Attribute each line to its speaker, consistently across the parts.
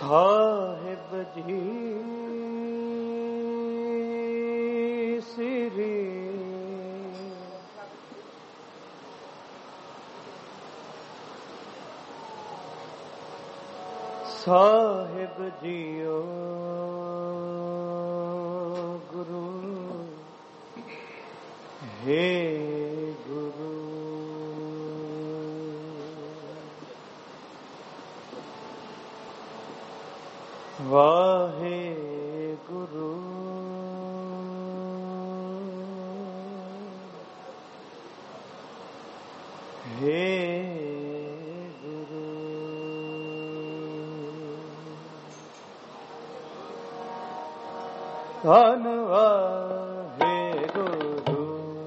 Speaker 1: साहिब जी श्री साहिब जियो गुरु हे गुरु वाहे गुरु हे गुरु धन वाहे गुरु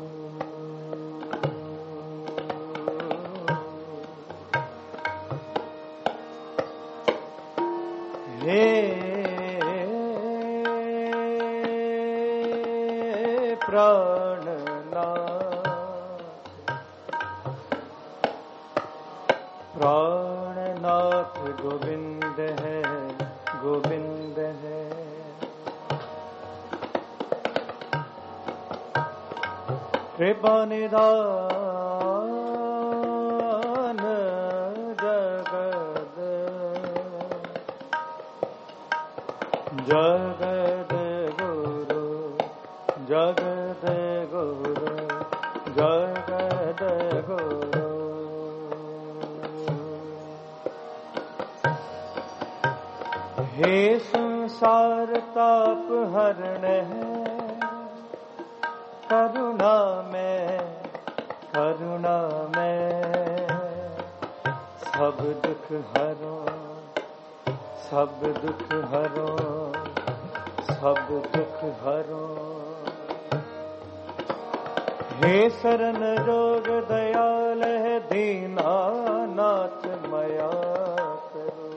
Speaker 1: हे प्राणनाथ गोविंद है गोविंद है कृपा निधान जगद जगद गुरु जगद गुरु जगद गुरु हे संसार ताप हरण है करुणा में सब दुख हरो सब दुख हरो सब दुख हरो हे शरण जोग दयाल है दीनानाथ मया करो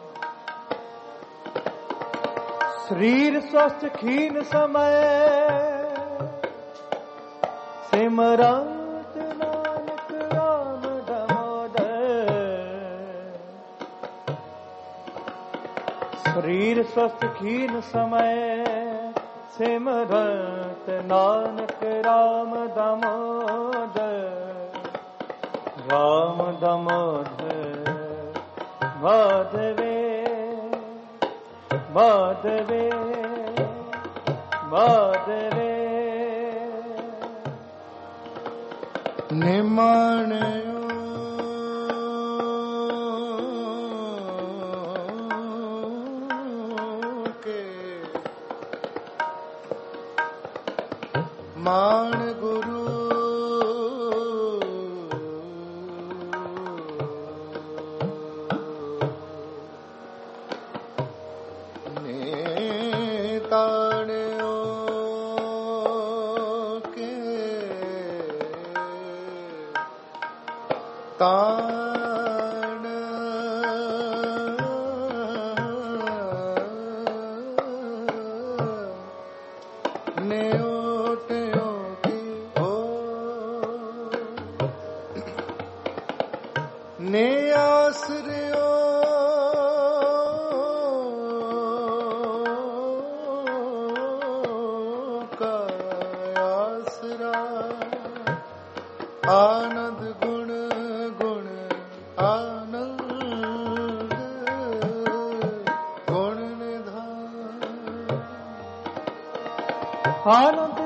Speaker 1: शरीर स्वस्थ खीन समय सिमरत नानक राम दामोदर शरीर स्वस्थ खीन समय सिमरत नानक राम दामोदर राम दामोदर माधवे माधवे माधवे निमान के मान गुरु ताण ने ओटो की हो ने आसरियो का आसरा आनंद गुण आनंद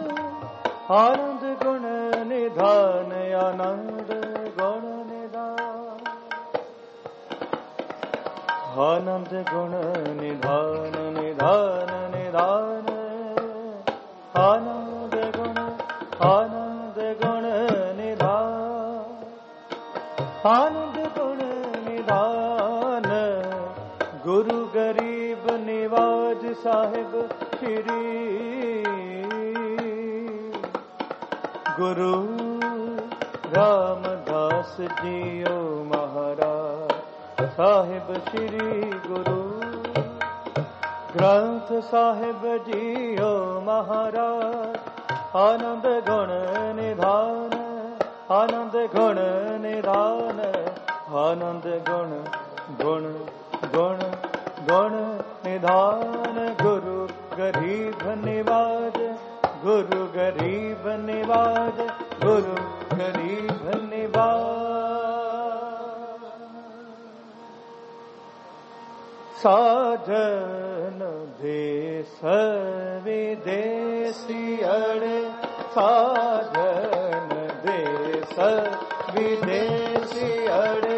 Speaker 1: गुण निधान आनंद गुण निधान आनंद गुण निधान निधान निधान आनंद गुण निधान आनंद गुण निधान गुरु गरीब निवाज साहिब श्री गुरु रामदास जियो महाराज साहिब श्री गुरु ग्रंथ साहिब जियो महाराज आनंद गुण निधान आनंद गुण निधान आनंद गुण गुण गुण ਗੁਣ ਨਿਧਾਨ ਗੁਰੂ ਗਰੀਬ ਨਿਵਾਜ ਗੁਰੂ ਗਰੀਬ ਨਿਵਾਜ ਗੁਰੂ ਗਰੀਬ ਨਿਵਾਜ ਸਾਜਨ ਦੇਸ ਵਿਦੇਸੀ ਅੜੇ ਸਾਜਨ ਦੇਸ ਵਿਦੇਸੀ ਅੜੇ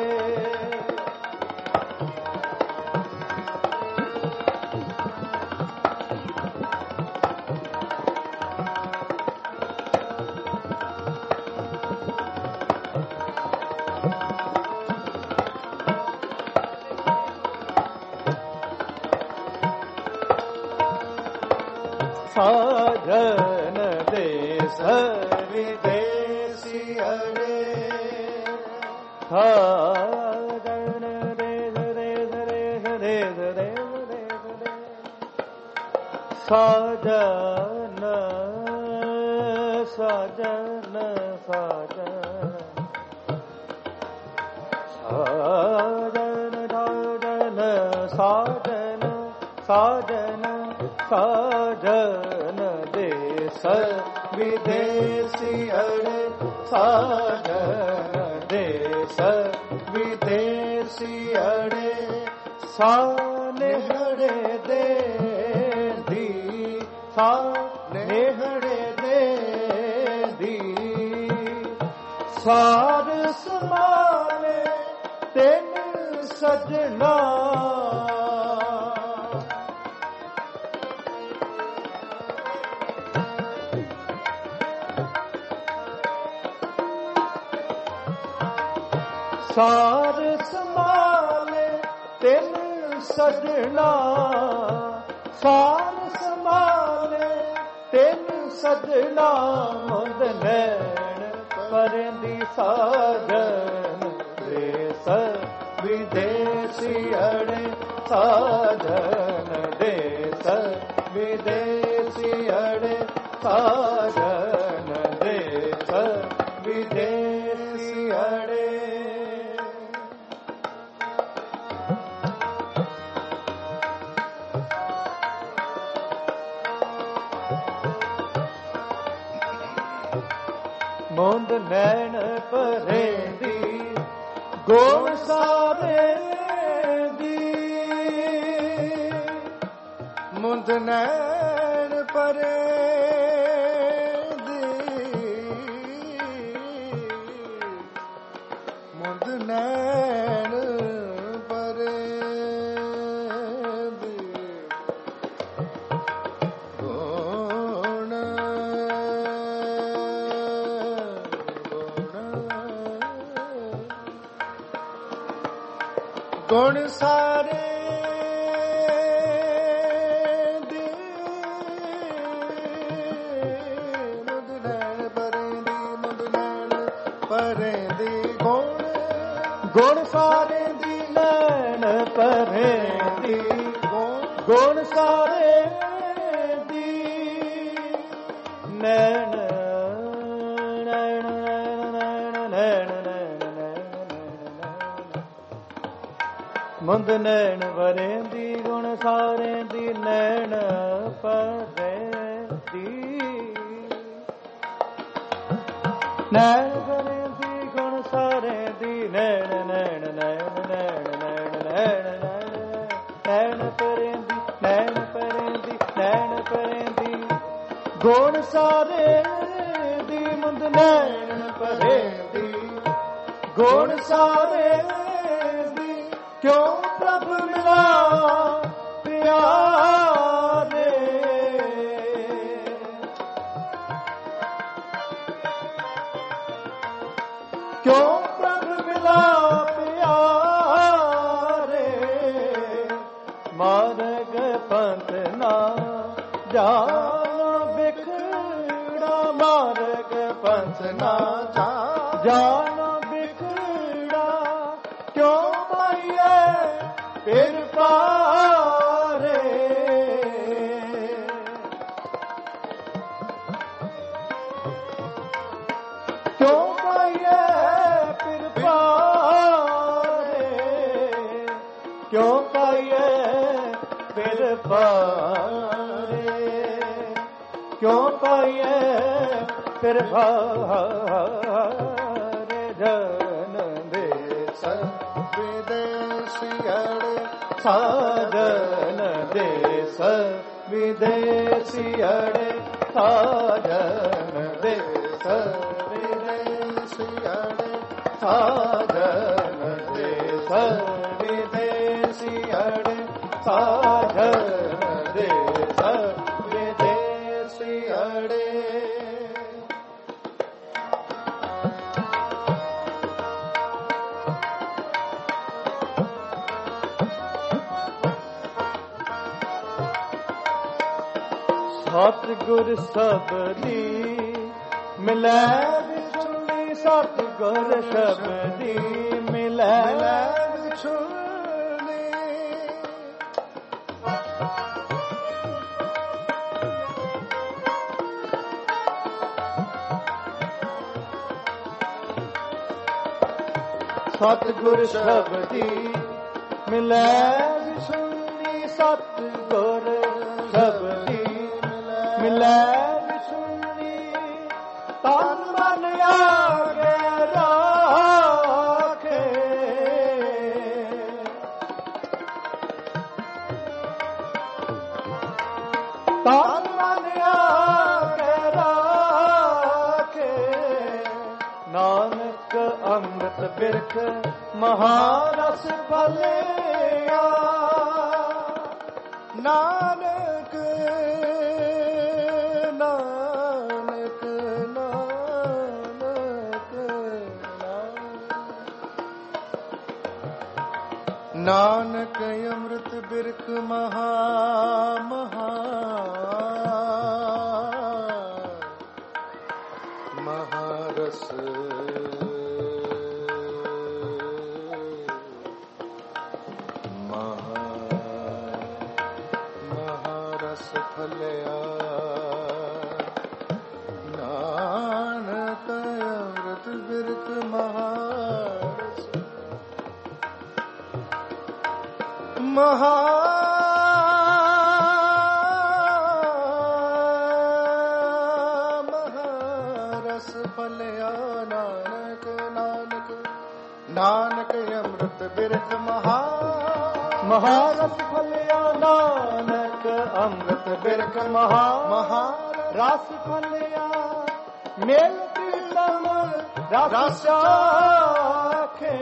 Speaker 1: ਸਾਜਨ ਦੇਸ ਵਿਦੇਸੀ ਅੜੇ ਸਾਜਨ ਦੇਸ ਦੇਸ ਦੇਸ ਦੇਸ ਦੇਸ ਸਾਜਨ ਸਾਜਨ ਸਾਜਨ ਸਾਜਨ ਸਾਜਨ ਸਾਜਨ ਦੇਸ ਵਿਦੇਸੀ ਅੜੇ ਸਾਜਨ ਦੇਸ ਵਿਦੇਸੀ ਅੜੇ ਸਾਨੇਹੜੇ ਦੇ ਦੀ ਸਾਨੇਹੜੇ ਦੇ ਦੀ ਸਾਰ ਸਮਾਲੇ ਤੈਨੂੰ ਸਜਣਾ ਸਾਰ ਸੰਭਾਲੇ ਤੈਨੂੰ ਸਜਣਾ ਸਾਰ ਸੰਭਾਲੇ ਤੈਨੂੰ ਸਜਣਾ ਮੁੰਦ ਨੈਣ ਪਰੰਦੀ ਸਾਜਨ ਦੇਸ ਵਿਦੇਸੀ ਅੜੇ ਸਾਜਨ ਦੇਸ ਵਿਦੇਸੀ ਅੜੇ ਸਾਜਨ ਦੇਸ ਵਿਦੇਸੀ ਅੜੇ ਮੁੰਦ ਨੈਣ ਪਰੇਂਦੀ ਗੁਣ ਸਾਰੇ ਦੀ ਮੁੰਦ ਨੈਣ ਪਰੇਂਦੀ ਮੁੰਦ ਨੈਣ ਪਰੇਂਦੀ ਗੁਣ ਸਾਰੇ ਦੇ ਮੁੰਦ ਨੈਣ ਪਰੇਂਦੀ ਮੁੰਦ ਨੈਣ ਪਰੇਂਦੀ ਗੁਣ ਸਾਰੇ ਦੀ ਨੈਣ ਪਰੇਂਦੀ ਗੁਣ ਸਾਰੇ ਦੀ ਨੈਣ ਨੈਣ ਨੈਣ ਨੈਣ ਮੁੰਦ ਨੈਣ ਵਰੇਂਦੀ ਗੁਣ ਸਾਰੇ ਦੀ ਨੈਣ ਪਰੇਂਦੀ ਨੈਣ ਵਰੇਂਦੀ ਗੁਣ ਸਾਰੇ ਦੀ ਨੈਣ ਨੈਣ ਨੈਣ ਨੈਣ ਨੈਣ ਨੈਣ ਨੈਣ ਪਰੇਂਦੀ ਨੈਣ ਪਰੇਂਦੀ ਨੈਣ ਪਰੇਂਦੀ ਗੁਣ ਸਾਰੇ ਦੀ ਮੁੰਦ ਨੈਣ ਪਰੇਂਦੀ ਗੁਣ ਸਾਰੇ ਕਿਉਂ ਪ੍ਰਭ ਮਿਲਾ ਪਿਆਰੇ ਕਿਉਂ ਪ੍ਰਭ ਮਿਲਾ ਪਿਆਰੇ ਮਾਰਗ ਪੰਥ ਨਾ ਜਾਣ ਬਿਖੜਾ ਮਾਰਗ ਪੰਥ ਨਾ ਜਾਣ ਬਿਖੜਾ ਕਿਉਂ ਫਿਰ ਪਾਰੇ ਕਿਉਂ ਪਾਈਏ ਫਿਰ ਪਾਰੇ ਕਿਉਂ ਪਾਈਏ पारे, क्यों पाइए फिर भारे। जन देश विदेशियड़े साजन देश विदेशियड़े साजन देश विदेशियड़े साजन देश विदेशियड़े साजन देश विदेशियड़े। सतगुर सबदी मिलै विछुड़ी, सतगुर सबदी मिलै विछुड़ी। सतगुर सबदी मिलै विछुड़ी, सतगुर सबदी मिलै विछुड़ी। तन मन आगे राखे, तन मन आगे राखे। नानक अमृत बिरख महारस फलिया, नानक नानक नानक नानक अमृत बिरख महा महा महारस महारस फलिया। नानक अमृत बिरख महारस महारस फलिया। नानक नानक नानक अमृत बिरख महारस फलिया। नानक अमृत बिरख महारस फलिया। मेल प्रीतम रस चाखे,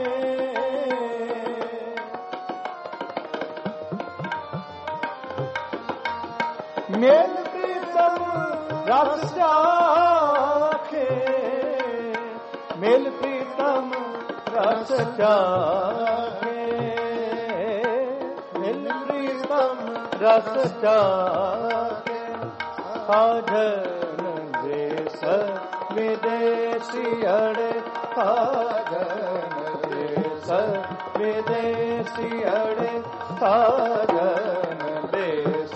Speaker 1: मेल प्रीतम रस चाखे, मेल प्रीतम रस चाखे, मेल प्रीतम रस चाखे। साजन देश विदेशियड़े साजन देश विदेशियड़े साजन देश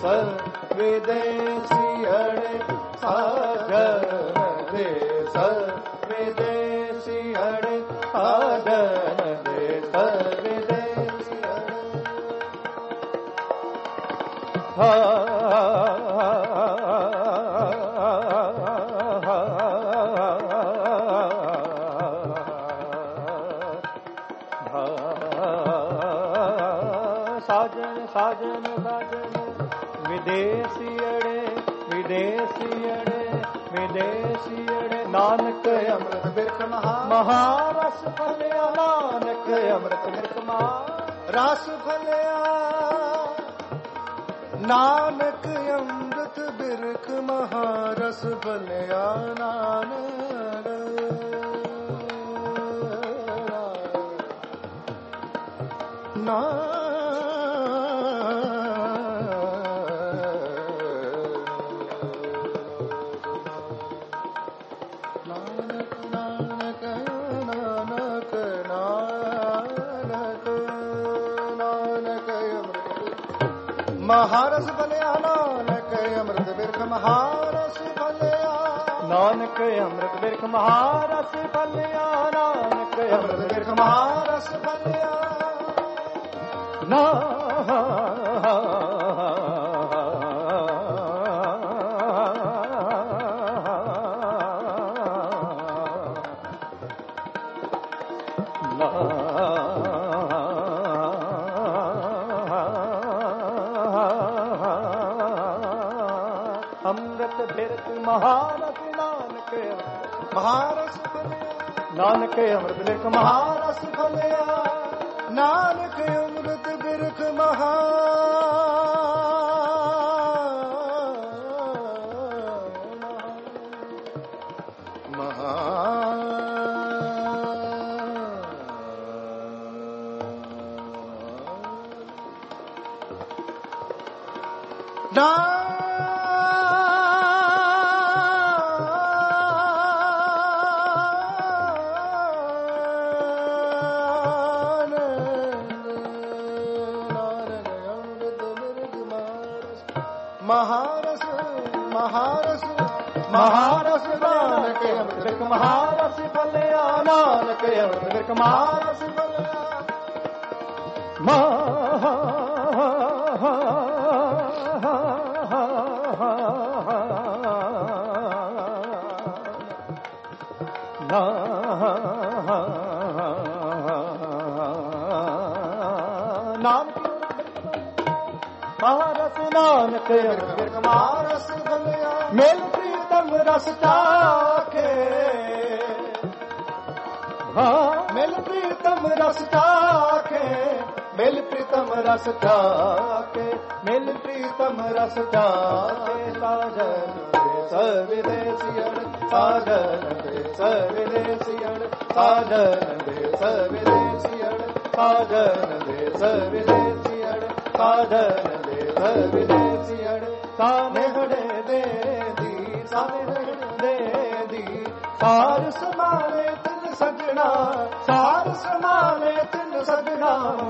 Speaker 1: विदेशियड़े साजन देश विदेशियड़े साजन देश साजन साजन साजन विदेशियड़े विदेशियड़े विदेशियड़े। नानक अमृत बिरख महारस फलिया। नानक अमृत बिरख महारस फलिया। नानक अमृत बिरख महारस फलिया। नानक महारस फलिया। नानक अमृत बिरख महारस फलिया। नानक अमृत बिरख महारस फलिया। नानक अमृत बिरख महारस फलिया। अमृत बिरत महारस नानक महारस नानक अमृत बिरख महारस फलया नानक अमृत बिरख महारस महारस महारस नानक अमृत महारस फलया नानक अमृत महारस फलया नाम महारस नानक महारस फलया मेल प्रीतम रस चाखे मेल प्रीतम रस चाखे मेल प्रीतम रस चाखे मेल प्रीतम रस चाखे साजन सविदेशियण साजन सविदेशियण साजन सविदेशियण साजन सविदेशियण साजन सविदेशियण साने हड़े दे दी साने हड़े दे दी सार समाने तिन सजना सार समाने तिन सजना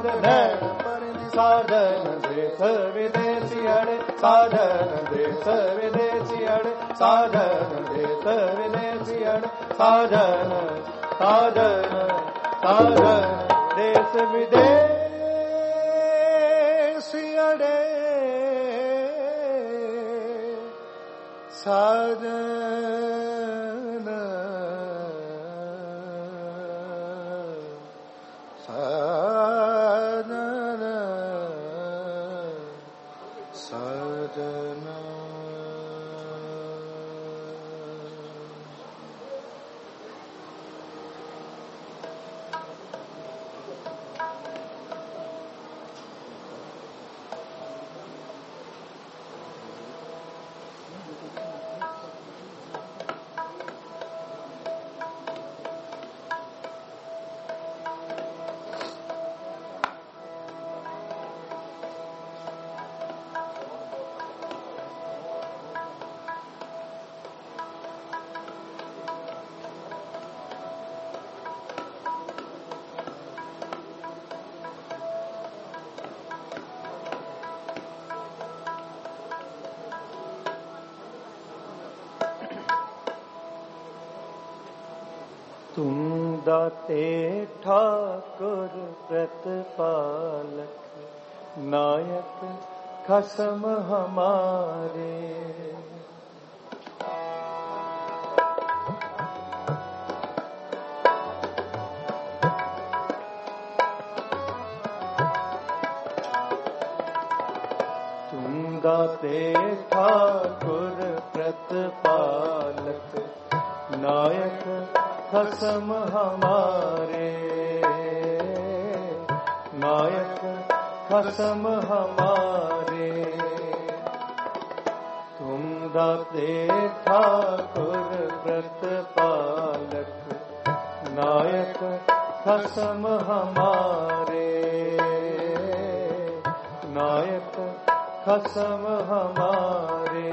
Speaker 1: साजन देश विदेशियण साजन देश विदेशियण साजन देश विदेशियण साजन साजन साजन देश विदेशियण साजन साजन साजन तुम दाते ठाकुर प्रतिपालक नायक खसम हमारे तुम दाते ठाकुर प्रतिपालक नायक खसम हमारे नायक खसम हमारे तुम दाते ठाकुर प्रतिपालक नायक खसम हमारे नायक खसम हमारे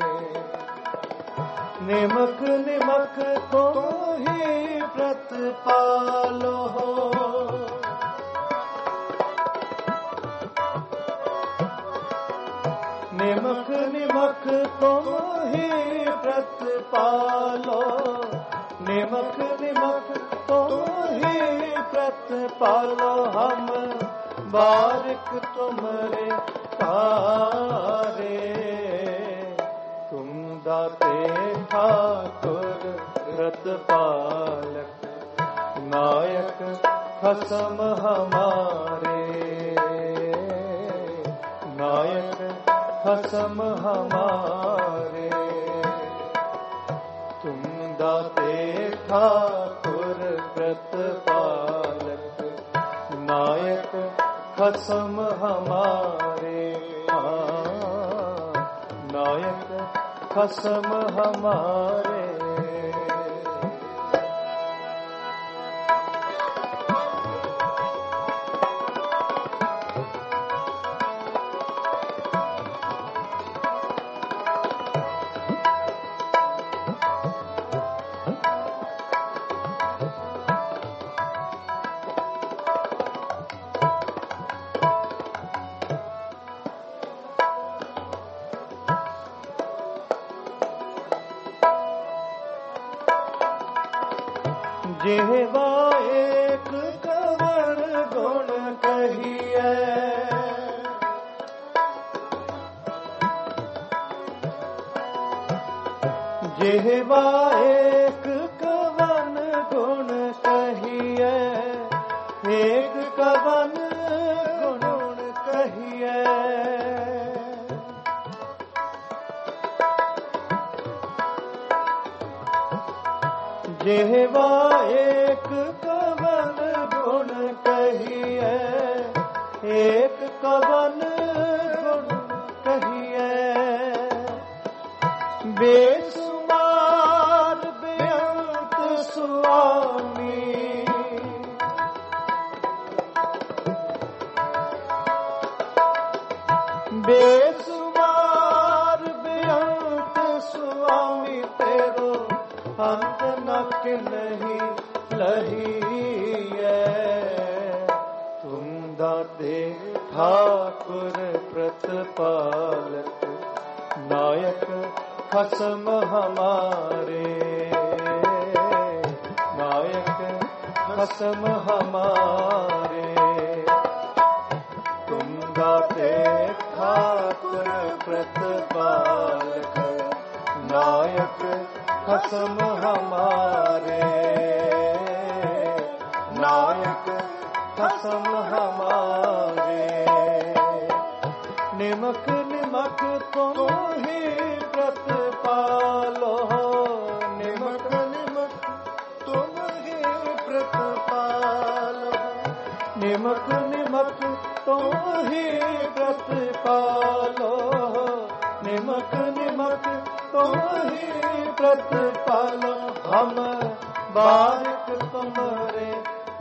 Speaker 1: निमक निमक तो ही प्रतिपालो हो निमक निमक तुम ही प्रतिपालो निमक निमक तुम ही प्रतिपालो हम बारिक तुमरे तारे तुम दाते ठाकुर प्रतिपालक नायक खसम हमारे, नायक खसम हमारे। तुम दाते ठाकुर प्रतिपालक, नायक खसम हमारे, नायक खसम हमारे। जेवा एक कवण गुण कहिए, जेवा एक कवन गुण कहिए, एक कवन गुण कहिए। जेवा एक कवन गुण कहिए, एक कवन गुण कहिए। बेसुमार बेअंत स्वामी, बेसुमार बेअंत स्वामी, तेरो अंत नक नहीं लहिए। तुम दाते ठाकुर प्रतिपालक, नायक खसम हमारे, नायक खसम हमारे। तुम दाते ठाकुर प्रतिपालक, नायक खसम हमारे, नायक खसम हमारे। निमक निमक तुम ही प्रतिपालो, निमक निमक तुम ही प्रतिपालो, निमक निमक तुम ही प्रतिपालो, निमक निमक तुम ही प्रतिपालो। हम बारिक तुम्हारे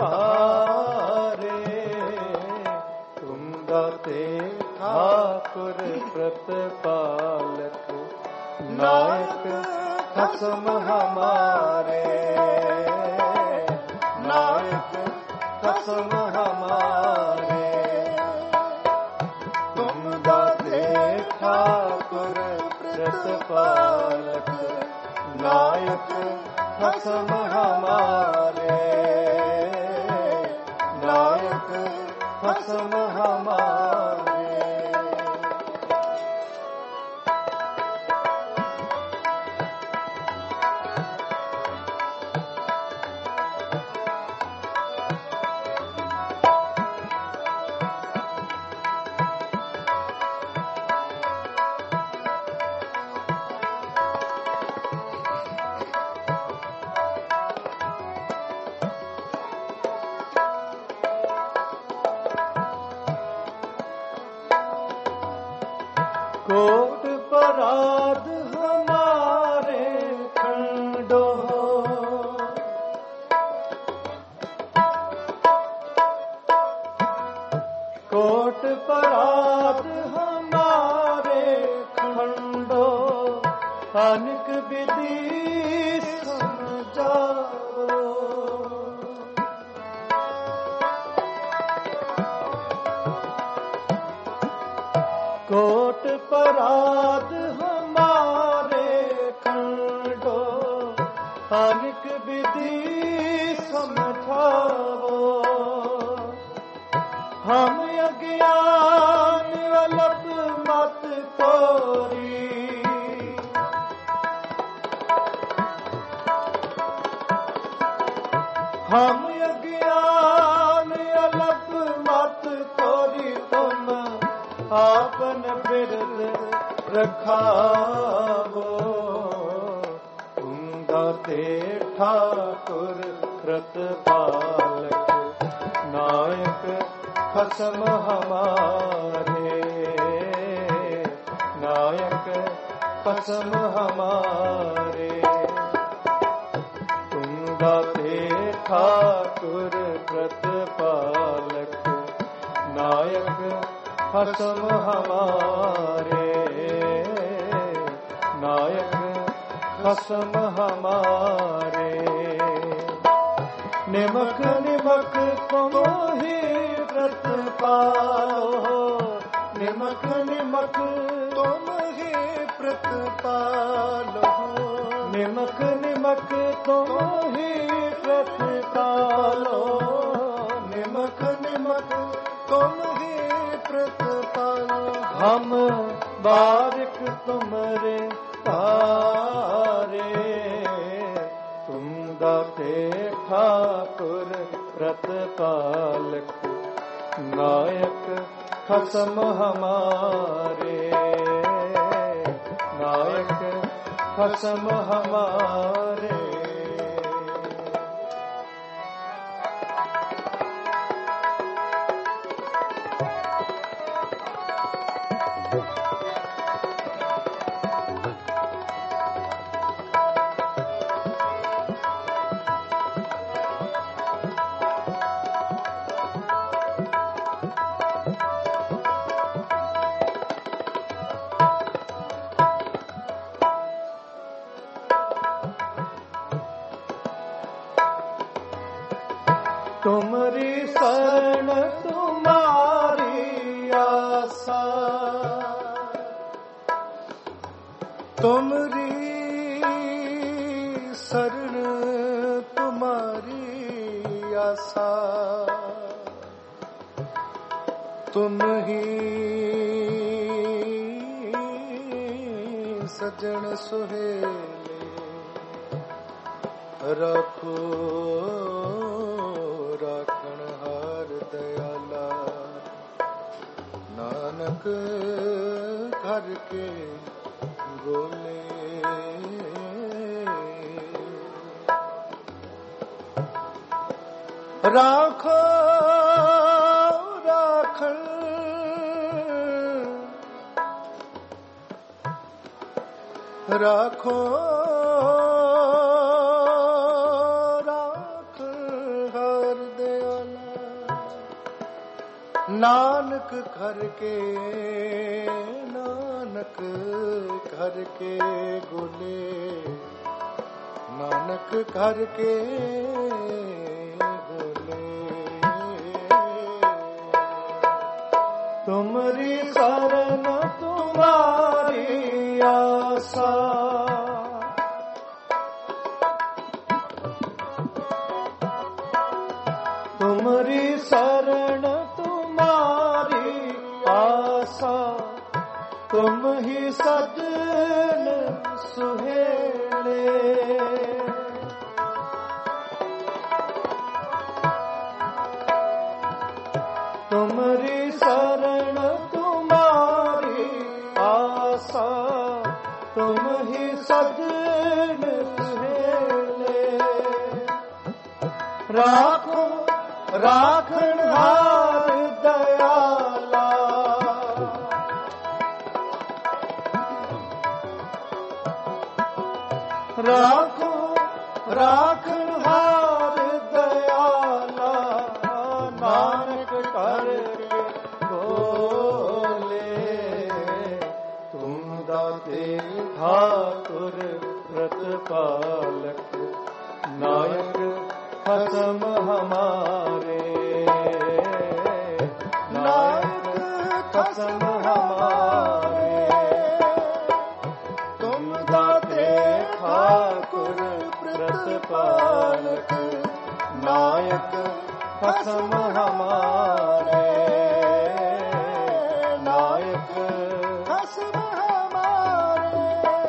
Speaker 1: पारे, तुम दाते ठाकुर प्रतिपालक, नायक खसम हमारे, नायक खसम हमारे। तुम दाते ठाकुर प्रतिपालक, नायक खसम हमारे, नायक खसम हमारे। कोट पराध हमारे खंडो, कोट पराध हमारे खंडो, अनेक विधि समझाओ। कोट पराध हमारे खंडो, अनेक विधि समझाओ। हम अज्ञान अलप मत तोरी, हम अज्ञान बिरद रखावो। तुम दाते ठाकुर प्रतिपालक नायक खसम हमारे, नायक खसम हमारे। तुम दाते ठाकुर प्रतिपालक नायक खसम हमारे, नायक खसम हमारे। निमक निमक तुम ही प्रतिपालो, निमक निमक तुम ही प्रतिपालो। निमक निमक तुम ही प्रतिपालो, निमक निमक तुम ही प्रतिपालो। हम बारिक तुमरे तारे, तुम दाते ठाकुर प्रतिपालक नायक खसम हमारे, नायक खसम हमारे। तुमरी शरण तुम्हारी आशा, तुमरी शरण तुम्हारी आशा। तुम ही सजन सुहेले रखो, राखण हार दयाला। नानक घर के गोले, राखो राखण राखो नानक घर के, नानक घर के गोले, नानक घर के गोले। तुमरी शरण तुम्हारी आशा, तुमरी शरण आशा। तुम ही सजन सुहेले, तुमरी शरण तुम्हारी आशा। तुम ही सजन सुहेले, राखो राखण हार दयाला। राखो राखण हार दयाला। नानक कर बोले, तुम दाते ठाकुर प्रतिपालक नायक खसम हमारे, नायक खसम हमारे। तुम दाते ठाकुर प्रतिपालक नायक खसम हमारे, नायक खसम हमारे।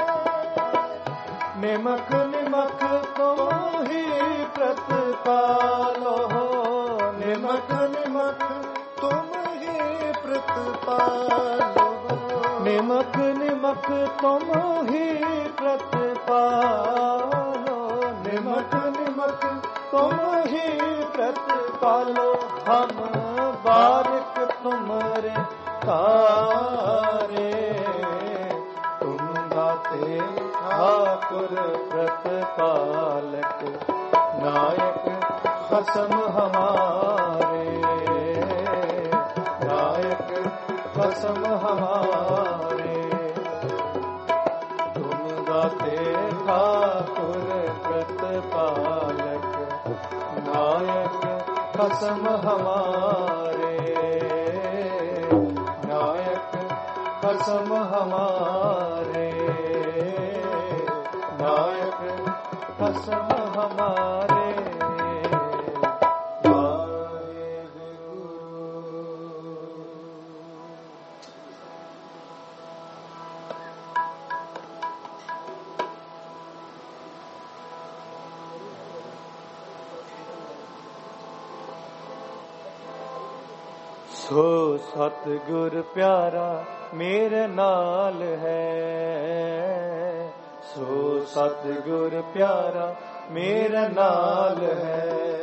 Speaker 1: निमक निमक तुम ही प्रतिपालो, निमक निमक तुम ही प्रतिपालो। निमक निमक तुम ही प्रतिपालो, निमक निमक तुम ही प्रतिपालो, हम बारिक तुमरे तारे। तुम दाते ठाकुर प्रतिपालक, नायक कसम हमारे, नायक कसम हमारे। तुम दाते ठाकुर प्रतिपालक, नायक कसम हमारे, नायक कसम हमारे, नायक कसम हमारे। सो सतगुर प्यारा मेरे नाल है, सो सतगुर प्यारा मेरे नाल है।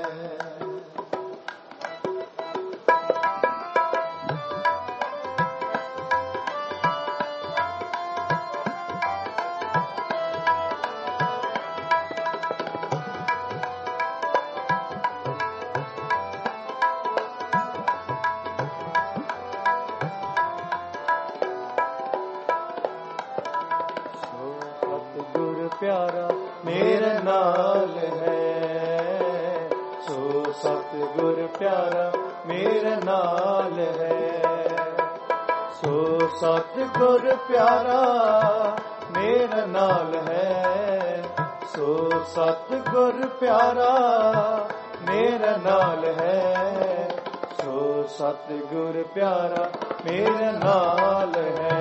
Speaker 1: प्यारा मेरे नाल है, सो सतगुर प्यारा मेरे नाल है, सो सतगुर प्यारा मेरे नाल है, सो सतगुर प्यारा मेरे नाल है, सो सतगुर प्यारा मेरे नाल है,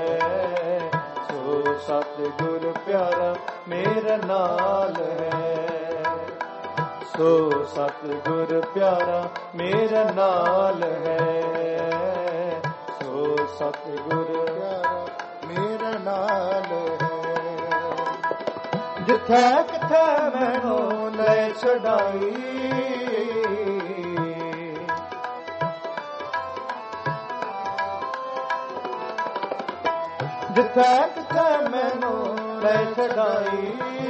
Speaker 1: सतगुर प्यारा मेरे नाल है, सो सतगुर प्यारा मेरे नाल है, सो सतगुर प्यारा मेरे नाल है। जिथे किथे मैनू ले छड़ाई, जिथे किथे मैनू ले छड़ाई,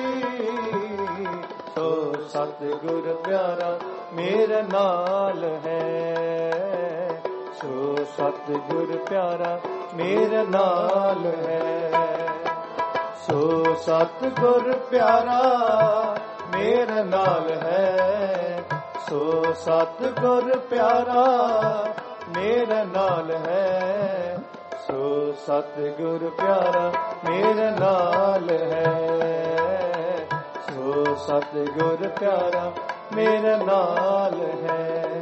Speaker 1: सो सतगुर प्यारा मेरे नाल है, सो सतगुर प्यारा मेरे नाल है, सो सतगुर प्यारा मेरे नाल है, सो सतगुर प्यारा मेरे नाल है, सो सतगुर प्यारा मेरे नाल है, सो सतगुर प्यारा मेरे नाल है।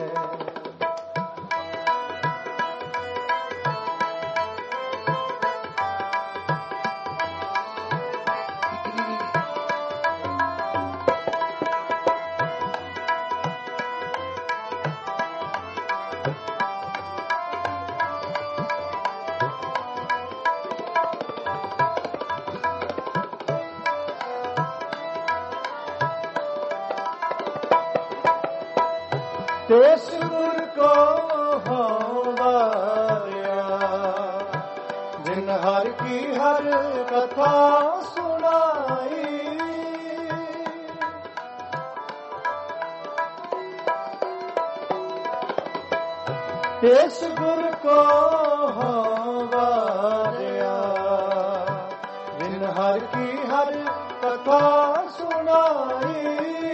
Speaker 1: तेस गुर को हो वारिया, जिन हर की हर कथा सुनाई, तेस गुर को हो वारिया, जिन हर की हर कथा सुनाई,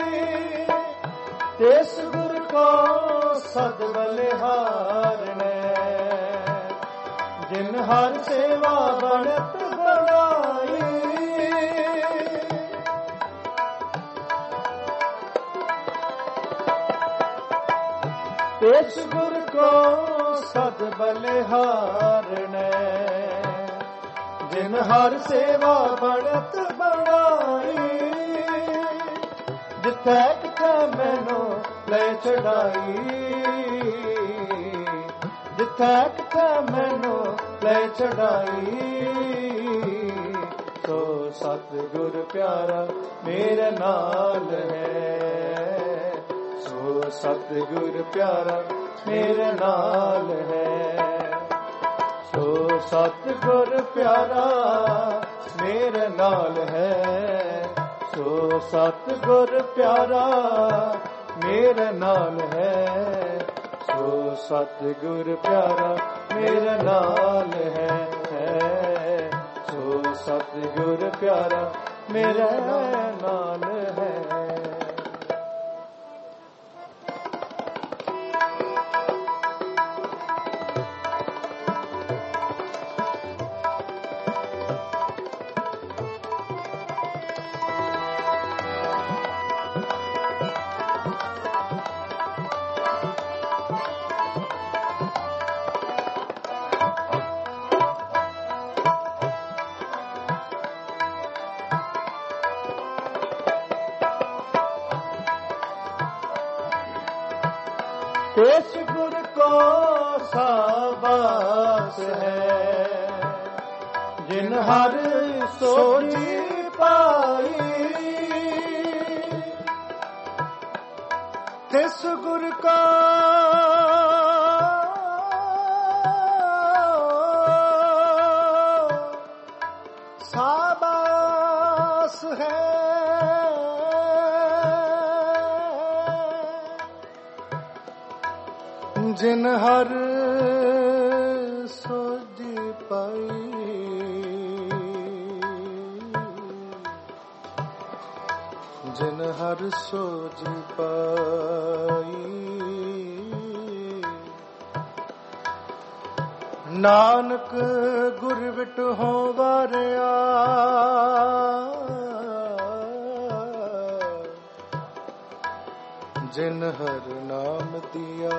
Speaker 1: तेस गुर को सद बलिहार ने, जिन हर सेवा बनत बनाई, तेस गुर को सद बलिहार ने, जिन हर सेवा बनत बनाई, जिथे किथे मैनू ले छड़ाई, जिथे किथे मैनू ਲੈ ਛਡਾਈ। ਸੋ ਸਤਿਗੁਰ ਪਿਆਰਾ ਮੇਰੇ ਨਾਲ ਹੈ, ਸੋ ਸਤਿਗੁਰ ਪਿਆਰਾ ਮੇਰੇ ਨਾਲ ਹੈ। ਸੋ ਸਤਿਗੁਰ ਪਿਆਰਾ ਮੇਰੇ ਨਾਲ ਹੈ, ਸੋ ਸਤਿਗੁਰ ਪਿਆਰਾ ਮੇਰੇ ਨਾਲ ਹੈ। ਸੋ ਸਤਿਗੁਰ ਪਿਆਰਾ ਮੇਰੇ ਨਾਲ ਹੈ, ਸੋ ਸਤਿਗੁਰ ਪਿਆਰਾ ਮੇਰੇ ਨਾਲ ਹੈ। ਇਸ ਗੁਰ ਕੋ ਸਾਬਾਸ ਹੈ, ਜਿਨ ਹਰ ਸੋਝੀ ਪਾਈ। ਤਿਸ ਗੁਰ ਕਾ ਸਾਬਾਸ ਹੈ, ਜਿਨ ਹਰ ਸੋਝੀ ਪਾਈ। ਜਿਨ ਹਰ ਸੋਝੀ ਪਾਈ। ਨਾਨਕ ਗੁਰ ਵਿਟਹੁ ਵਾਰਿਆ, ਜਿਨ ਹਰ ਨਾਮ ਦਿਆ।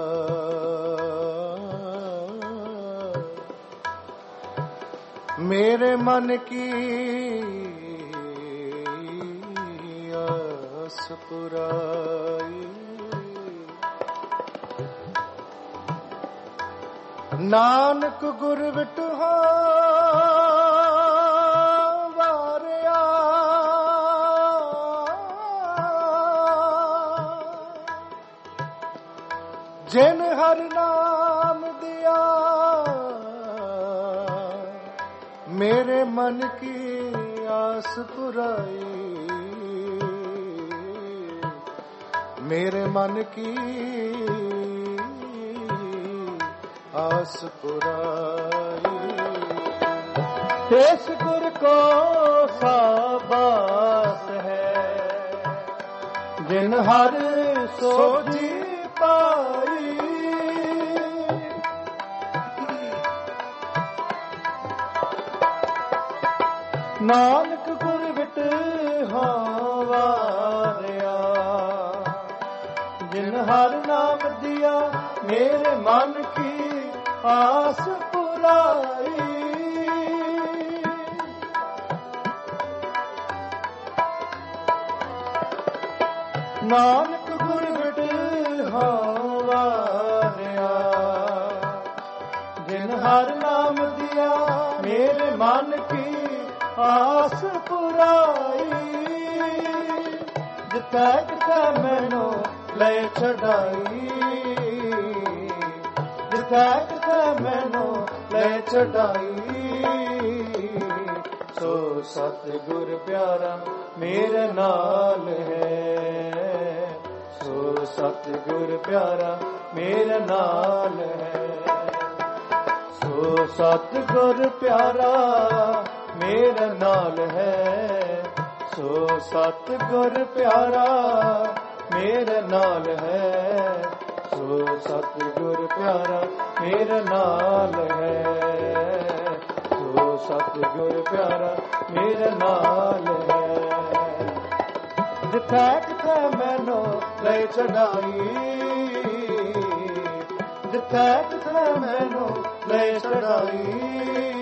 Speaker 1: ਮੇਰੇ ਮਨ ਕੀ ਆਸ ਪੁਰਾਈ। ਨਾਨਕ ਗੁਰ ਵਿਟਹੁ ਵਾਰਿਆ, ਜਿਨ ਹਰ ਨਾਮ ਦਿਆ। ਮੇਰੇ ਮਨ ਕੀ ਆਸ ਪੁਰਾਈ। ਮੇਰੇ ਮਨ ਕੀ ਆਸ ਪੁਰਾਈ। ਇਸ ਗੁਰ ਕੋ ਸਾਬਾਸ ਹੈ, ਜਿਨ ਹਰ ਸੋਝੀ ਪਾਈ। ਨਾਨਕ ਗੁਰ ਵਿਟਹੁ ਵਾਰਿਆ, ਜਿਨ ਹਰ ਨਾਮ ਦਿਆ। ਮੇਰੇ ਮਨ ਕੀ ਆਸ ਪੁਰਾਈ। ਨਾਨਕ ਗੁਰ ਵਿਟਹੁ ਵਾਰਿਆ, ਜਿਨ ਹਰ ਨਾਮ ਦਿਆ। ਮੇਰੇ ਮਨ ਕੀ ਆਸ ਪੁਰਾਈ। ਜਿੱਥੈ ਕਿਥੈ ਮੈਨੂੰ ਲੈ ਛਡਾਈ। ਜਿੱਥੈ ਕਿਥੈ ਮੈਨੂੰ ਲੈ ਛਡਾਈ। ਸੋ ਸਤਿਗੁਰ ਪਿਆਰਾ ਮੇਰੇ ਨਾਲ ਹੈ, ਸੋ ਸਤਿਗੁਰ ਪਿਆਰਾ ਮੇਰੇ ਨਾਲ ਹੈ। ਸੋ ਸਤਿਗੁਰ ਪਿਆਰਾ ਮੇਰੇ ਨਾਲ ਹੈ, ਸੋ ਸਤਿਗੁਰ ਪਿਆਰਾ ਮੇਰੇ ਨਾਲ ਹੈ। ਸੋ ਸਤਿਗੁਰ ਪਿਆਰਾ ਮੇਰੇ ਨਾਲ ਹੈ, ਸੋ ਸਤਿਗੁਰ ਪਿਆਰਾ ਮੇਰੇ ਨਾਲ ਹੈ। ਜਿੱਥੈ ਕਿਥੈ ਮੈਨੂੰ ਲੈ ਛਡਾਈ। ਜਿੱਥੈ ਕਿਥੈ ਮੈਨੂੰ ਲੈ ਛਡਾਈ।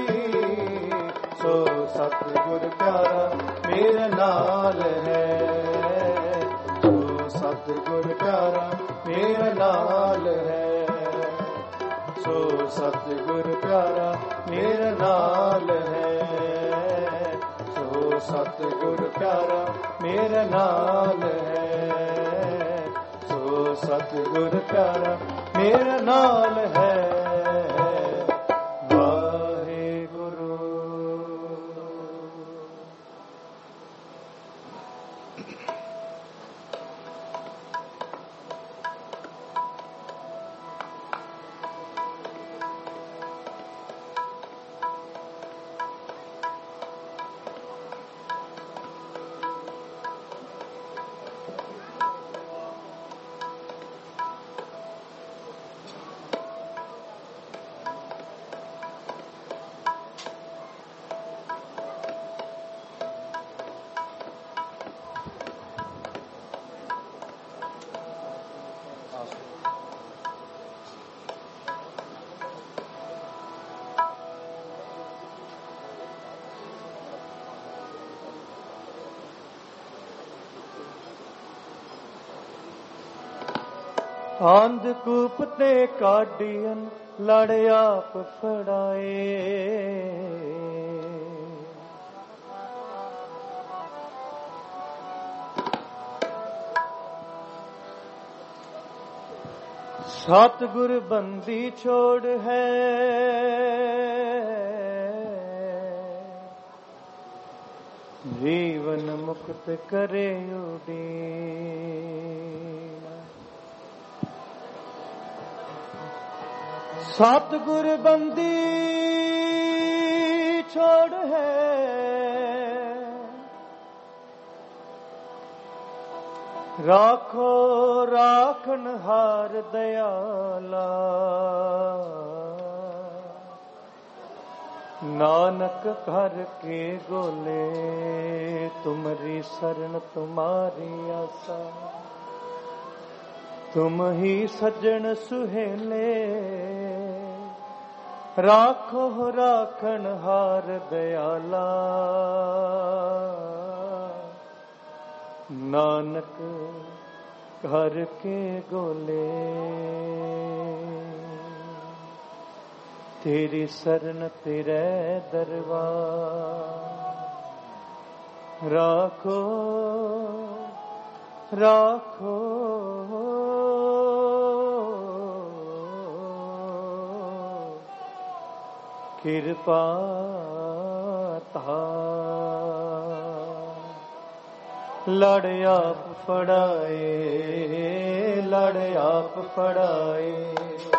Speaker 1: ਸੋ ਸਤਿਗੁਰ ਪਿਆਰਾ ਮੇਰੇ ਨਾਲ ਹੈ, ਸੋ ਸਤਿਗੁਰ ਪਿਆਰਾ ਮੇਰੇ ਨਾਲ ਹੈ। ਸੋ ਸਤਿਗੁਰ ਪਿਆਰਾ ਮੇਰੇ ਨਾਲ ਹੈ, ਸੋ ਸਤਿਗੁਰ ਪਿਆਰਾ ਮੇਰੇ ਨਾਲ ਹੈ, ਸੋ ਸਤਿਗੁਰ ਪਿਆਰਾ ਮੇਰੇ ਨਾਲ ਹੈ। ਅੰਧਕੂਪ ਤੇ ਕਾਢੀਅਨ ਲੜ ਆਪ ਫੜਾਏ, ਸਤਿਗੁਰ ਬੰਦੀ ਛੋੜ ਹੈ, ਜੀਵਨ ਮੁਕਤ ਕਰੇ ਉਡੀਨ। ਸਤਿਗੁਰ ਬੰਦੀ ਛੋੜ ਹੈ, ਰਾਖੋ ਰਾਖਨ ਹਾਰ ਦਇਆਲਾ, ਨਾਨਕ ਘਰ ਕੇ ਗੋਲੇ, ਤੁਮਰੀ ਸਰਣ ਤੁਮਾਰੀ ਆਸਾ, ਤੁਮ ਹੀ ਸੱਜਣ ਸੁਹੇਲੇ, ਰਾਖੋ ਰਾਖਣ ਹਾਰ ਦਇਆਲਾ, ਨਾਨਕ ਘਰ ਕੇ ਗੋਲੇ, ਤੇਰੀ ਸਰਨ ਤੇਰੇ ਦਰਬਾਰ, ਰਾਖੋ ਰਾਖੋ ਕਿਰਪਾ ਧਾਰ। ਲੜ ਆਪ ਫੜਾਏ, ਲੜ ਆਪ ਫੜਾਏ,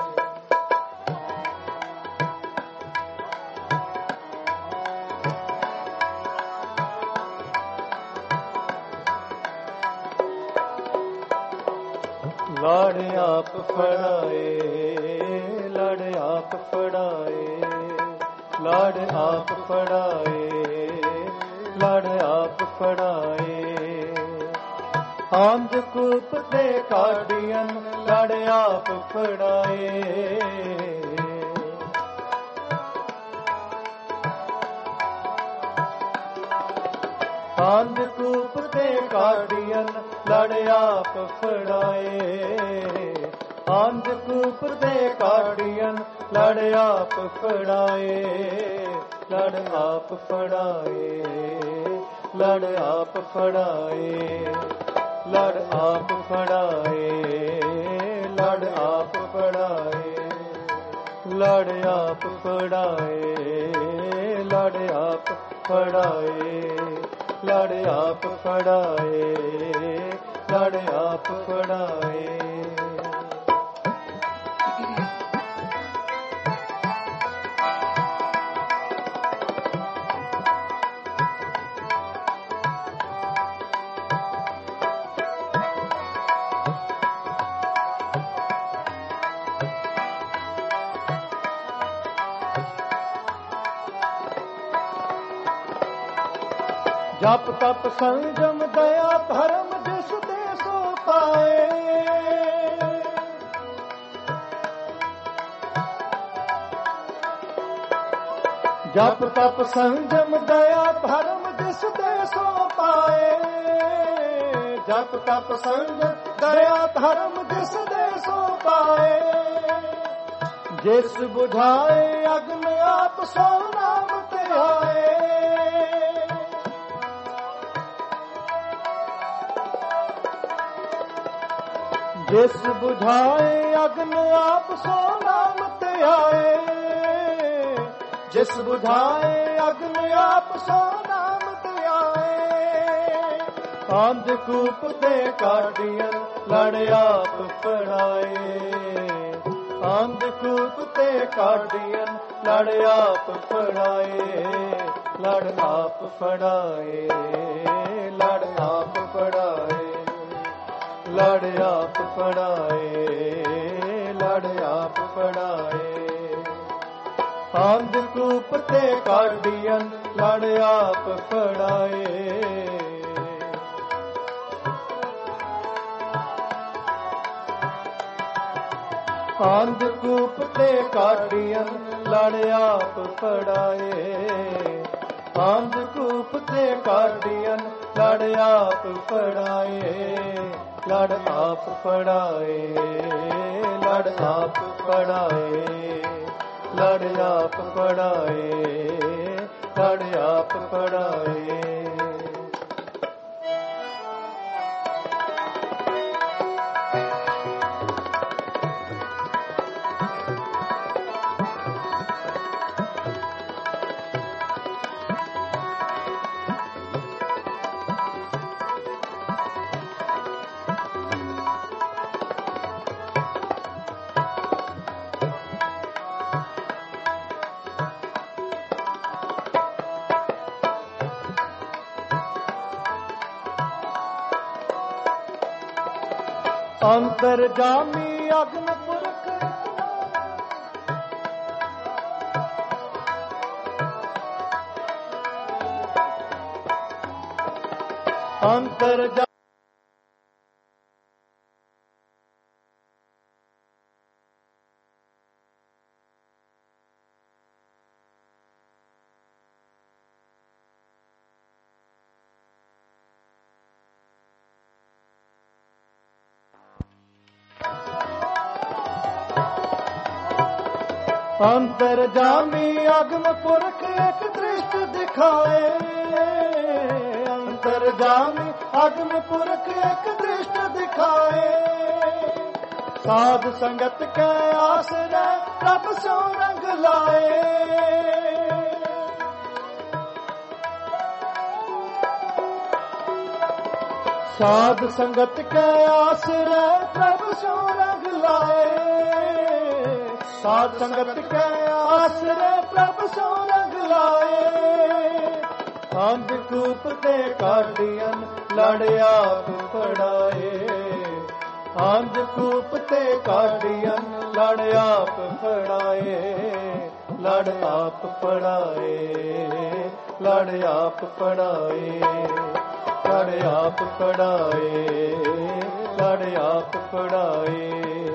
Speaker 1: ਲੜ ਆਪ ਫੜਾਏ, ਲੜ ਆਪ ਫੜਾਏ, ਲੜ ਆਪ ਫੜਾਏ, ਲੜ ਆਪ ਫੜਾਏ। ਅੰਧਕੂਪ ਤੇ ਕਾਢੀਅਨ ਲੜ ਆਪ ਫੜਾਏ, ਅੰਧਕੂਪ ਤੇ ਕਾਢੀਅਨ ਲੜ ਆਪ ਫੜਾਏ, ਅੰਧਕੂਪ ਤੇ ਕਾਢੀਅਨ ਲੜ ਆਪ ਫੜਾਏ, ਲੜ ਆਪ ਫੜਾਏ, ਲੜ ਆਪ ਫੜਾਏ, ਲੜ ਆਪ ਫੜਾਏ, ਲੜ ਆਪ ਫੜਾਏ, ਲੜ ਆਪ ਫੜਾਏ, ਲੜ ਆਪ ਫੜਾਏ, ਲੜ ਆਪ ਫੜਾਏ, ਲੜ ਆਪ ਫੜਾਏ। ਜਪ ਤਪ ਸੰਜਮ ਦਇਆ ਧਰਮ ਜਿਸ ਦੇ ਸੋ ਪਾਏ, ਜਪ ਤਪ ਸੰਜਮ ਦਇਆ ਧਰਮ ਜਿਸ ਦੇ ਸੋ ਪਾਏ, ਜਪ ਤਪ ਸੰਜਮ ਦਇਆ ਧਰਮ ਜਿਸ ਦੇ ਸੋ ਪਾਏ, ਜਿਸ ਬੁਝਾਏ ਅਗਨ ਆਪ ਸੋ ਨਾਮ ਤੇ ਆਏ। ਜਿਸ ਬੁਝਾਏ ਅਗਨ ਆਪ ਸੋ ਨਾਮ ਤੇ ਆਏ। ਜਿਸ ਬੁਝਾਏ ਅਗਨ ਆਪ ਸੋ ਨਾਮ ਤੇ ਆਏ। ਅੰਧਕੂਪ ਤੇ ਕਾਢੀਆਂ ਲੜ ਆਪ ਫੜਾਏ। ਅੰਧਕੂਪ ਤੇ ਕਾਢੀਆਂ ਲੜ ਆਪ ਫੜਾਏ। ਲੜ ਆਪ ਫੜਾਏ। ਲੜ ਆਪ ਫੜਾਏ। ਲੜ ਆਪ ਫੜਾਏ। ਲੜ ਆਪ ਫੜਾਏ। ਅੰਧਕੂਪ ਤੇ ਕਾਢੀਆਂ ਲੜ ਆਪ ਫੜਾਏ। ਅੰਧਕੂਪ ਤੇ ਕਾਢੀਆਂ ਲੜ ਆਪ ਫੜਾਏ। ਅੰਧਕੂਪ ਤੇ ਕਾਢੀਆਂ ਲੜ ਆਪ ਫੜਾਏ। ਲੜ ਆਪ ਫੜਾਏ। ਲੜ ਆਪ ਫੜਾਏ। ਲੜ ਆਪ ਫੜਾਏ। ਲੜ ਆਪ ਫੜਾਏ। ਅੰਤਰ ਜਾਮੀ ਅਗਨ ਪੁਰਖ ਅੰਤਰ ਅੰਤਰ ਜਾਮੀ ਅਗਮ ਪੁਰਖ ਇੱਕ ਦ੍ਰਿਸ਼ਟ ਦਿਖਾਏ। ਅੰਤਰ ਜਾਮੀ ਅਗਮ ਪੁਰਖ ਇੱਕ ਦ੍ਰਿਸ਼ਟ ਦਿਖਾਏ। ਸਾਧ ਸੰਗਤ ਕੈ ਆਸਰੇ ਪ੍ਰਭ ਸੋ ਰੰਗ ਲਾਏ। ਸਾਧ ਸੰਗਤ ਕੈ ਆਸਰੇ ਪ੍ਰਭ ਸੋ ਰੰਗ ਲਾਏ। ਸਾਧ ਸੰਗਤ ਕੈ ਆਸਰੇ ਪ੍ਰਭ ਸੋ ਰੰਗ ਲਾਏ। ਅੰਧਕੂਪ ਤੇ ਕਾਢੀਆਂ ਲੜ ਆਪ ਫੜਾਏ। ਅੰਧਕੂਪ ਤੇ ਕਾਢੀਆਂ ਲੜ ਆਪ ਫੜਾਏ। ਲੜ ਆਪ ਫੜਾਏ। ਲੜ ਆਪ ਫੜਾਏ। ਲੜ ਆਪ ਫੜਾਏ। ਲੜ ਆਪ ਫੜਾਏ।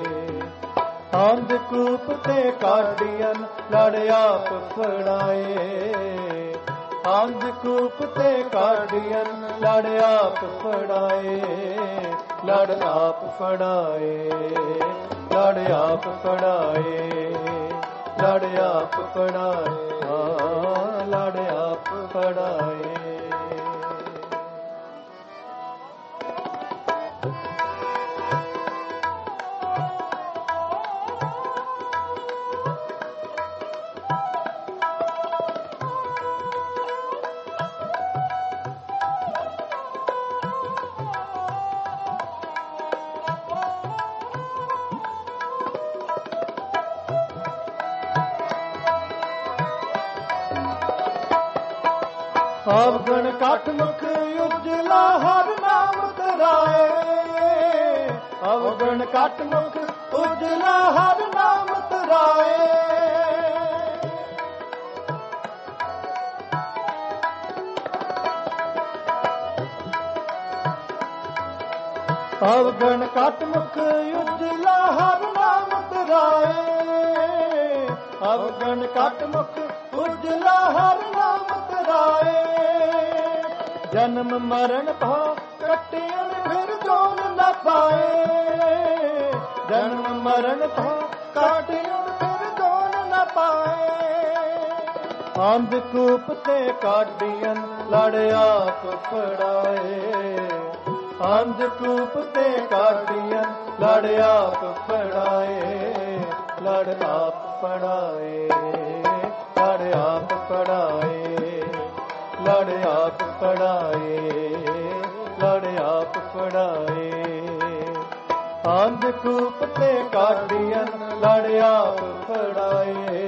Speaker 1: ਅੰਧਕੂਪ ਤੇ ਕਾਢੀਆਂ ਲੜ ਆਪ ਫੜਾਏ। ਅੰਧਕੂਪ ਤੇ ਕਾਢੀਆਂ ਲੜ ਆਪ ਫੜਾਏ। ਲੜ ਆਪ ਫੜਾਏ। ਲੜ ਆਪ ਫੜਾਏ। ਲੜ ਆਪ ਫੜਾਏ। ਲੜ ਆਪ ਫੜਾਏ। ਅਵਗਣ ਘਟ ਮੁਖ ਉਜਲਾ ਹਰ ਨਾਮ ਧਰਾਏ। ਅਵਗਣ ਘਟ ਮੁਖ ਉਜਲਾ ਹਰ ਨਾਮ ਧਰਾਏ। ਅਵਗਣ ਘਟ ਮੁਖ ਉਜਲਾ ਹਰ ਨਾਮ ਧਰਾਏ। ਅਵਗਣ ਘਟ ਮੁਖ ਉਜਲਾ ਹਰ ਨਾਮ ਧਰਾਏ। ਜਨਮ ਮਰਨ ਭਾਵ ਕੱਟਿਆਂ ਫਿਰ ਜੋਨ ਨਾ ਪਾਏ। ਜਨਮ ਮਰਨ ਭਾਵ ਕੱਟਿਆਂ ਫਿਰ ਅੰਧਕੂਪ ਤੇ ਕਾਢੀਆਂ ਲੜ ਆਪ ਫੜਾਏ। ਅੰਧਕੂਪ ਤੇ ਕਾਢੀਆਂ ਲੜ ਆਪ ਫੜਾਏ। ਲੜ ਆਪ ਫੜਾਏ। ਲੜ ਆਪ ਫੜਾਏ। ਲੜ ਆਪ ਫੜਾਏ। ਲੜ ਆਪ ਫੜਾਏ। ਅੰਧਕੂਪ ਤੇ ਕਾਢੀਆਂ ਲੜ ਆਪ ਫੜਾਏ।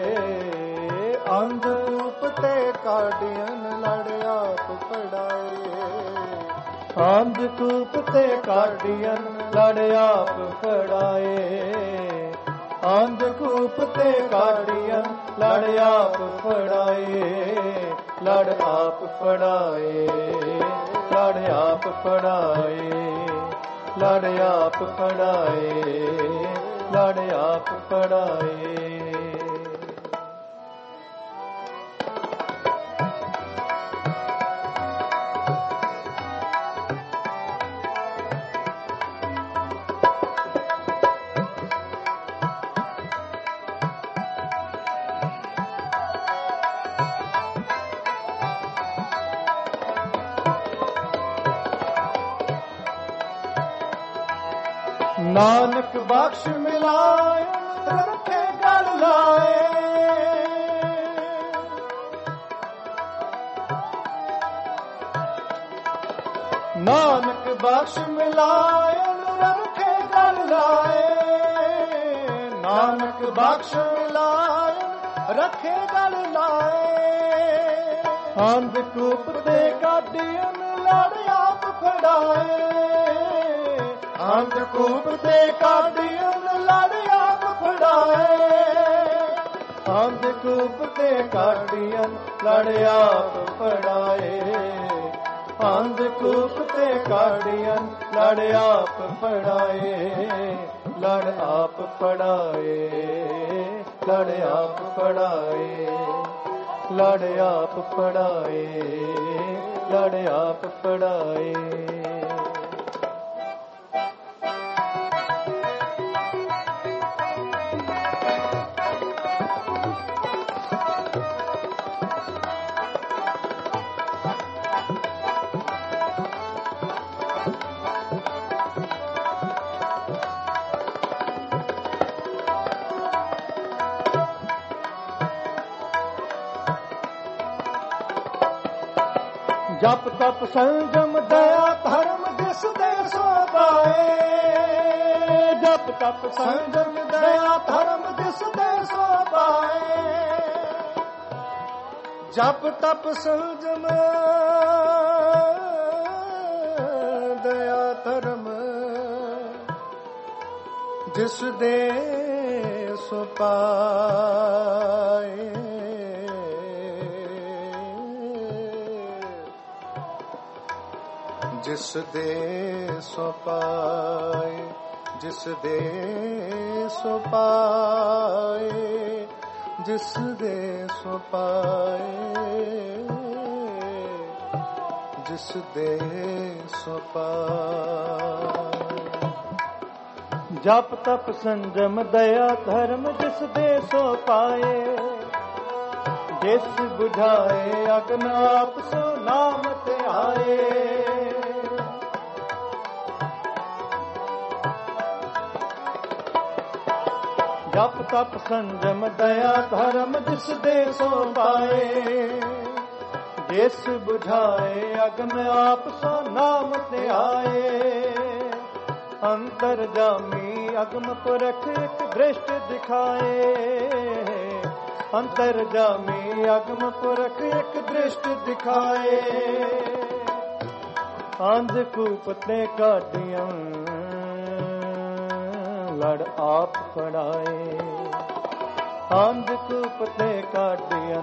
Speaker 1: ਅੰਧਕੂਪ ਤੇ ਕਾਢੀਆਂ ਲੜ ਆਪ ਫੜਾਏ। ਅੰਧਕੂਪ ਤੇ ਕਾਢੀਆਂ ਲੜ ਆਪ ਫੜਾਏ। ਅੰਧਕੂਪ ਤੇ ਕਾਢੀਆਂ ਲੜ ਆਪ ਫੜਾਏ। ਲੜ ਆਪ ਫੜਾਏ। ਲੜ ਆਪ ਫੜਾਏ। ਲੜ ਆਪ ਫੜਾਏ। ਲੜ ਆਪ ਫੜਾਏ। ਨਾਨਕ ਬਖਸ਼ ਮਿਲਾਏ ਰੱਖੇ ਗਲ ਲਾਏ। ਨਾਨਕ ਬਖਸ਼ ਮਿਲਾਏ ਰੱਖੇ ਗਲ ਲਾਏ। ਨਾਨਕ ਬਖਸ਼ ਮਿਲਾਏ ਰੱਖੇ ਗਲ ਲਾਏ। ਅੰਧਕੂਪ ਤੇ ਕਾਢੀਆਂ ਲੜ ਆਪ ਫੜਾਏ। ਅੰਧਕੂਪ ਤੇ ਕਾਢੀਆਂ ਲੜ ਆਪ ਫੜਾਏ। ਅੰਧਕੂਪ ਤੇ ਕਾਢੀਆਂ ਲੜ ਆਪ ਫੜਾਏ। ਅੰਧਕੂਪ ਤੇ ਕਾਢੀਆਂ ਲੜ ਆਪ ਫੜਾਏ। ਲੜ ਆਪ ਫੜਾਏ। ਲੜ ਆਪ ਫੜਾਏ। ਲੜ ਆਪ ਫੜਾਏ। ਲੜ ਆਪ ਫੜਾਏ। ਜਪ ਤਪ ਸੰਜਮ ਦਇਆ ਧਰਮ ਜਿਸ ਦੇ ਸੋ ਪਾਏ। ਜਪ ਤਪ ਸੰਜਮ ਦਇਆ ਧਰਮ ਜਿਸ ਦੇ ਸੋ ਪਾਏ। ਜਪ ਤਪ ਸੰਜਮ ਦਇਆ ਧਰਮ ਜਿਸ ਦੇ ਸੋ ਪਾਏ। ਜਿਸ ਦੇ ਸੋ ਪਾਏ। ਜਿਸ ਦੇ ਸੋ ਪਾਏ। ਜਿਸ ਦੇ ਸੋ ਪਾਏ। ਜਿਸ ਦੇ ਸੋ ਪਾਏ। ਜਪ ਤਪ ਸੰਜਮ ਦਇਆ ਧਰਮ ਜਿਸ ਦੇ ਸੋ ਪਾਏ। ਜਿਸ ਬੁਝਾਏ ਅਗਨ ਆਪ ਸੋ ਨਾਮ ਤੇ ਆਏ। ਜਪ ਤਪ ਸੰਜਮ ਦਇਆ ਧਰਮ ਜਿਸ ਦੇ ਸੋ ਪਾਏ। ਜਿਸ ਬੁਝਾਏ ਅਗਨ ਆਪ ਸੋ ਨਾਮ ਤੇ ਆਏ। ਅੰਤਰ ਜਾਮੀ ਅਗਮ ਪੁਰਖ ਇੱਕ ਦ੍ਰਿਸ਼ਟ ਦਿਖਾਏ। ਅੰਤਰ ਜਾਮੀ ਅਗਮ ਪੁਰਖ ਇੱਕ ਦ੍ਰਿਸ਼ਟ ਦਿਖਾਏ। ਅੰਧਕੂਪ ਤੇ ਕਾਢੀਆਂ ਲੜ ਆਪ ਫੜਾਏ। ਅੰਧਕੂਪ ਤੇ ਕਾਢੀਆਂ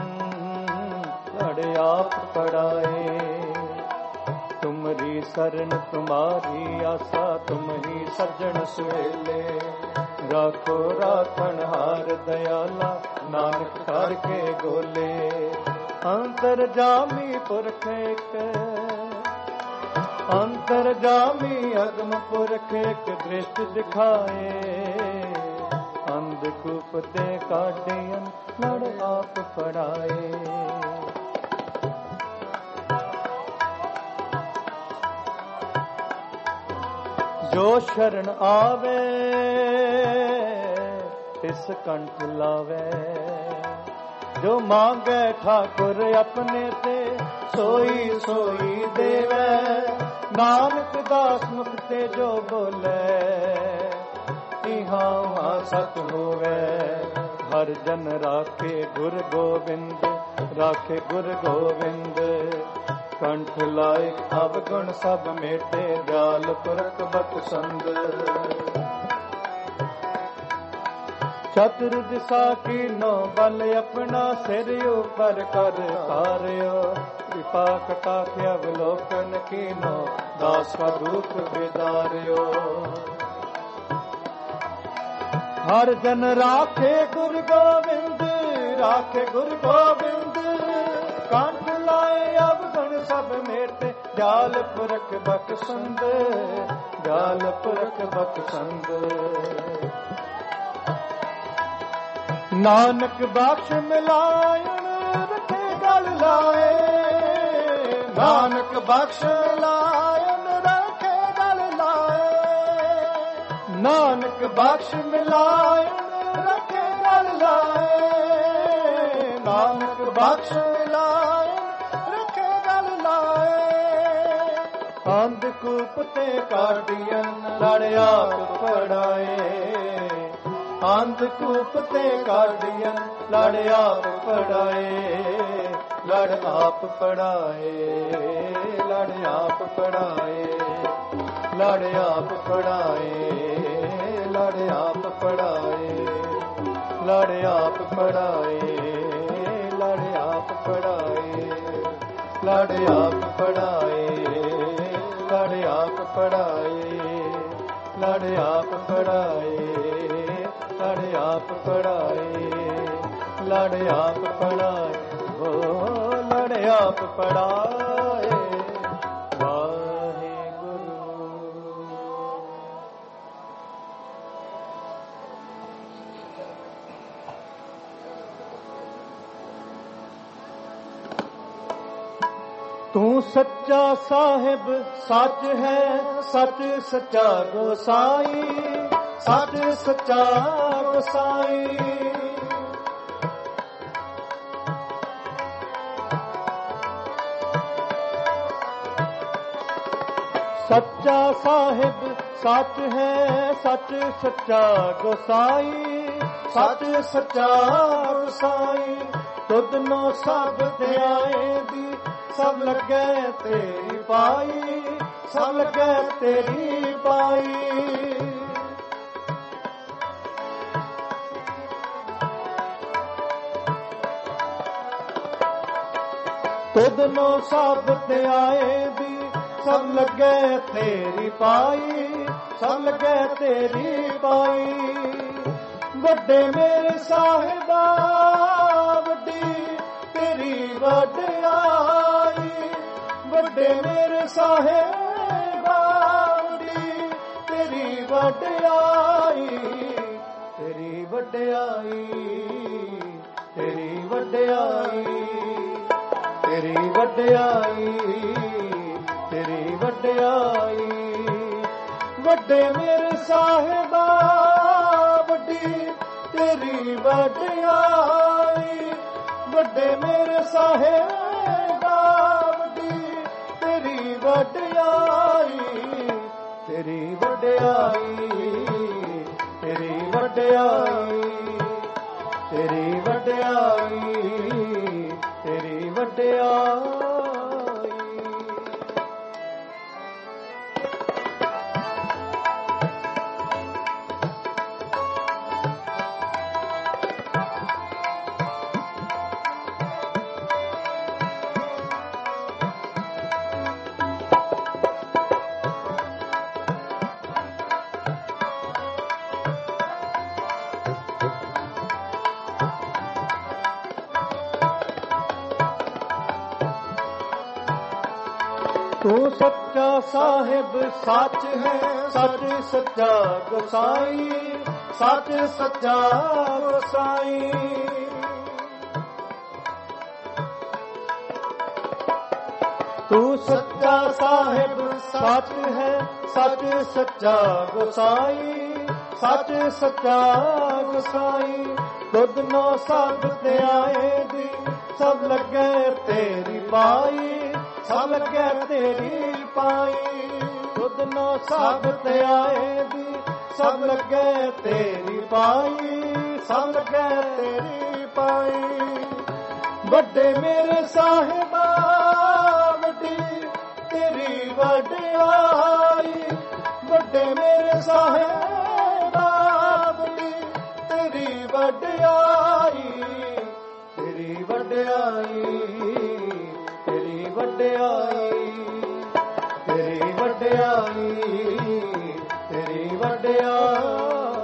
Speaker 1: ਲੜ ਆਪ ਫੜਾਏ। ਤੁਮਰੀ ਸਰਨ ਤੁਮਾਰੀ ਆਸਾ ਤੁਮ ਹੀ ਸੱਜਣ ਸੁਹੇਲੇ। ਰਾਖੋ ਰਾਖਣ ਹਾਰ ਦਇਆਲਾ ਨਾਨਕ ਕਰਕੇ ਗੋਲੇ। ਅੰਤਰ ਜਾਮੀ ਪੁਰਖ ਇੱਕ ਅੰਤਰ ਜਾਮੀ ਅਗਮ ਪੁਰਖ ਇੱਕ ਦ੍ਰਿਸ਼ਟ ਦਿਖਾਏ। ਅੰਧਕੂਪ ਤੇ ਕਾਢੀਆਂ ਲੜ ਆਪ ਫੜਾਏ। ਜੋ ਸ਼ਰਨ ਆਵੇ ਤਿਸ ਕੰਠ ਲਾਵੇ, ਜੋ ਮੰਗੇ ਠਾਕੁਰ ਆਪਣੇ ਤੇ ਸੋਈ ਸੋਈ ਦੇਵੇ। ਨਾਨਕ ਦਾਸ ਮੁਖ ਤੇ ਜੋ ਬੋਲੇ ਇਹਾਂ ਉਹਾਂ ਸਤ ਹੋਵੇ। ਹਰ ਜਨ ਰਾਖੇ ਗੁਰ ਗੋਬਿੰਦ, ਰਾਖੇ ਗੁਰ ਗੋਬਿੰਦ। ਕੰਠ ਲਾਇ ਅਵਗੁਣ ਸਭ ਮੇਟੇ, ਦਿਆਲ ਪੁਰਖ ਬਖਸ਼ੰਦ। ਚਤੁਰ ਦਿਸ਼ਾ ਕੀਨੋ ਬਲ ਆਪਣਾ, ਸਿਰ ਉਪਰ ਕਰ ਤਾਰਿਓ। ਕਿਰਪਾ ਕਟਾਖ ਅਵਲੋਕਨ ਕੀਨੋ, ਦਾਸ ਕਾ ਦੁਖ ਬਿਦਾਰਿਓ। ਹਰ ਜਨ ਰਾਖੇ ਗੁਰ ਗੋਬਿੰਦ, ਰਾਖੇ ਗੁਰ ਗੋਬਿੰਦ। ਕੰਠ ਲਾਏ ਅਵਗੁਣ ਸਭ ਮੇਟੇ, ਦਿਆਲ ਪੁਰਖ ਬਖਸ਼ੰਦ, ਦਿਆਲ ਪੁਰਖ ਬਖਸ਼ੰਦ। ਨਾਨਕ ਬਖਸ਼ ਮਿਲਾਇਣ ਰੱਖੇ ਗਲ ਲਾਏ, ਨਾਨਕ ਬਖਸ਼ ਮਿਲਾਇਣ ਰੱਖੇ ਗਲ ਲਾਏ। ਨਾਨਕ ਬਖਸ਼ ਮਿਲਾਇਣ ਰੱਖੇ ਗਲ ਲਾਏ, ਨਾਨਕ ਬਖਸ਼ ਮਿਲਾਇਣ ਰੱਖੇ ਗਲ ਲਾਏ। ਅੰਧਕੂਪ ਤੇ ਕਾਢੀਆਂ ਲੜ ਆਪ ਫੜਾਏ, ਅੰਧਕੂਪ ਤੇ ਕਾਢੀਆਂ ਲੜ ਆਪ ਫੜਾਏ। ਲੜ ਆਪ ਫੜਾਏ, ਲੜ ਆਪ ਫੜਾਏ, ਲੜ ਆਪ ਫੜਾਏ, ਲੜ ਆਪ ਫੜਾਏ, ਲੜ ਆਪ ਫੜਾਏ, ਲੜ ਆਪ ਫੜਾਏ, ਲੜ ਆਪ ਫੜਾਏ, ਲੜ ਆਪ ਫੜਾਏ, ਲੜ ਆਪ ਫੜਾਏ, ਲੜ ਆਪ ਫੜਾਏ, ਲੜ ਆਪ ਫੜਾਏ, ਓ ਲੜ ਆਪ ਫੜਾਏ। ਵਾਹਿਗੁਰੂ। ਤੂੰ ਸੱਚਾ ਸਾਹਿਬ ਸੱਚ ਹੈ, ਸੱਚ ਸੱਚਾ ਗੋਸਾਈ, ਸੱਚ ਸੱਚਾ ਗੋਸਾਈ। ਸੱਚਾ ਸਾਹਿਬ ਸੱਚ ਹੈ, ਸੱਚ ਸੱਚਾ ਗੋਸਾਈ, ਸੱਚ ਸੱਚਾ ਗੋਸਾਈ। ਤੁਧ ਨੋ ਸਭ ਧਿਆਏ ਦੀ, ਸਭ ਲੱਗੇ ਤੇਰੀ ਪਾਈ, ਸਭ ਲੱਗੇ ਤੇਰੀ ਪਾਈ। ਤੁਧ ਨੋ ਸਭ ਧਿਆਏ ਦੀ, ਸਭ ਲੱਗੇ ਤੇਰੀ ਪਾਈ, ਸਭ ਲੱਗੇ ਤੇਰੀ ਪਾਈ। ਵੱਡੇ ਮੇਰੇ ਸਾਹਿਬਾ ਵੱਡੀ ਤੇਰੀ ਵਡਿਆਈ, ਵੱਡੇ ਮੇਰੇ ਸਾਹਿਬਾ ਵੱਡੀ ਤੇਰੀ ਵਡਿਆਈ, ਤੇਰੀ ਵਡਿਆਈ, ਤੇਰੀ ਵਡਿਆਈ, ਤੇਰੀ ਵਡਿਆਈ, ਤੇਰੀ ਵਡਿਆਈ। ਵੱਡੇ ਮੇਰੇ ਸਾਹਿਬਾ ਵੱਡੀ ਤੇਰੀ ਵਡਿਆਈ, ਵੱਡੇ ਮੇਰੇ ਸਾਹਿਬਾ ਵੱਡੀ ਤੇਰੀ ਵਡਿਆਈ, ਤੇਰੀ ਵਡਿਆਈ, ਤੇਰੀ ਵਡਿਆਈ, ਤੇਰੀ ਵਡਿਆਈ, ਤੇਰੀ ਵਡਿਆਈ। ਤੂੰ ਸੱਚਾ ਸਾਹਿਬ ਸੱਚ ਹੈ, ਸੱਚ ਸੱਚਾ ਗੋਸਾਈ, ਸੱਚ ਸੱਚਾ ਗੋਸਾਈ। ਤੂੰ ਸੱਚਾ ਸਾਹਿਬ ਸੱਚ ਹੈ, ਸੱਚ ਸੱਚਾ ਗੋਸਾਈ, ਸੱਚ ਸੱਚਾ ਗੋਸਾਈ। ਦੁੱਧ ਨੋ ਸਭ ਤੇ ਆਏ ਦੀ, ਸਭ ਲੱਗੇ ਤੇਰੀ ਪਾਈ, ਸਭ ਲੱਗੇ ਤੇਰੀ ਪਾਈ। ਦੁੱਧ ਨੋ ਸਭ ਤੇ ਆਏ ਦੀ, ਸਭ ਲੱਗੇ ਤੇਰੀ ਪਾਈ, ਸਭ ਲੱਗੇ ਤੇਰੀ ਪਾਈ। ਵੱਡੇ ਮੇਰੇ ਸਾਹਿਬਾ ਵੱਡੀ ਤੇਰੀ ਵਡਿਆਈ, ਵੱਡੇ ਮੇਰੇ ਸਾਹਿਬਾ ਵੱਡੀ ਤੇਰੀ ਵਡਿਆਈ, ਤੇਰੀ ਵਡਿਆਈ, ਤੇਰੀ ਵਡਿਆਈ, ਤੇਰੀ ਵਡਿਆਈ, ਤੇਰੀ ਵਡਿਆਈ।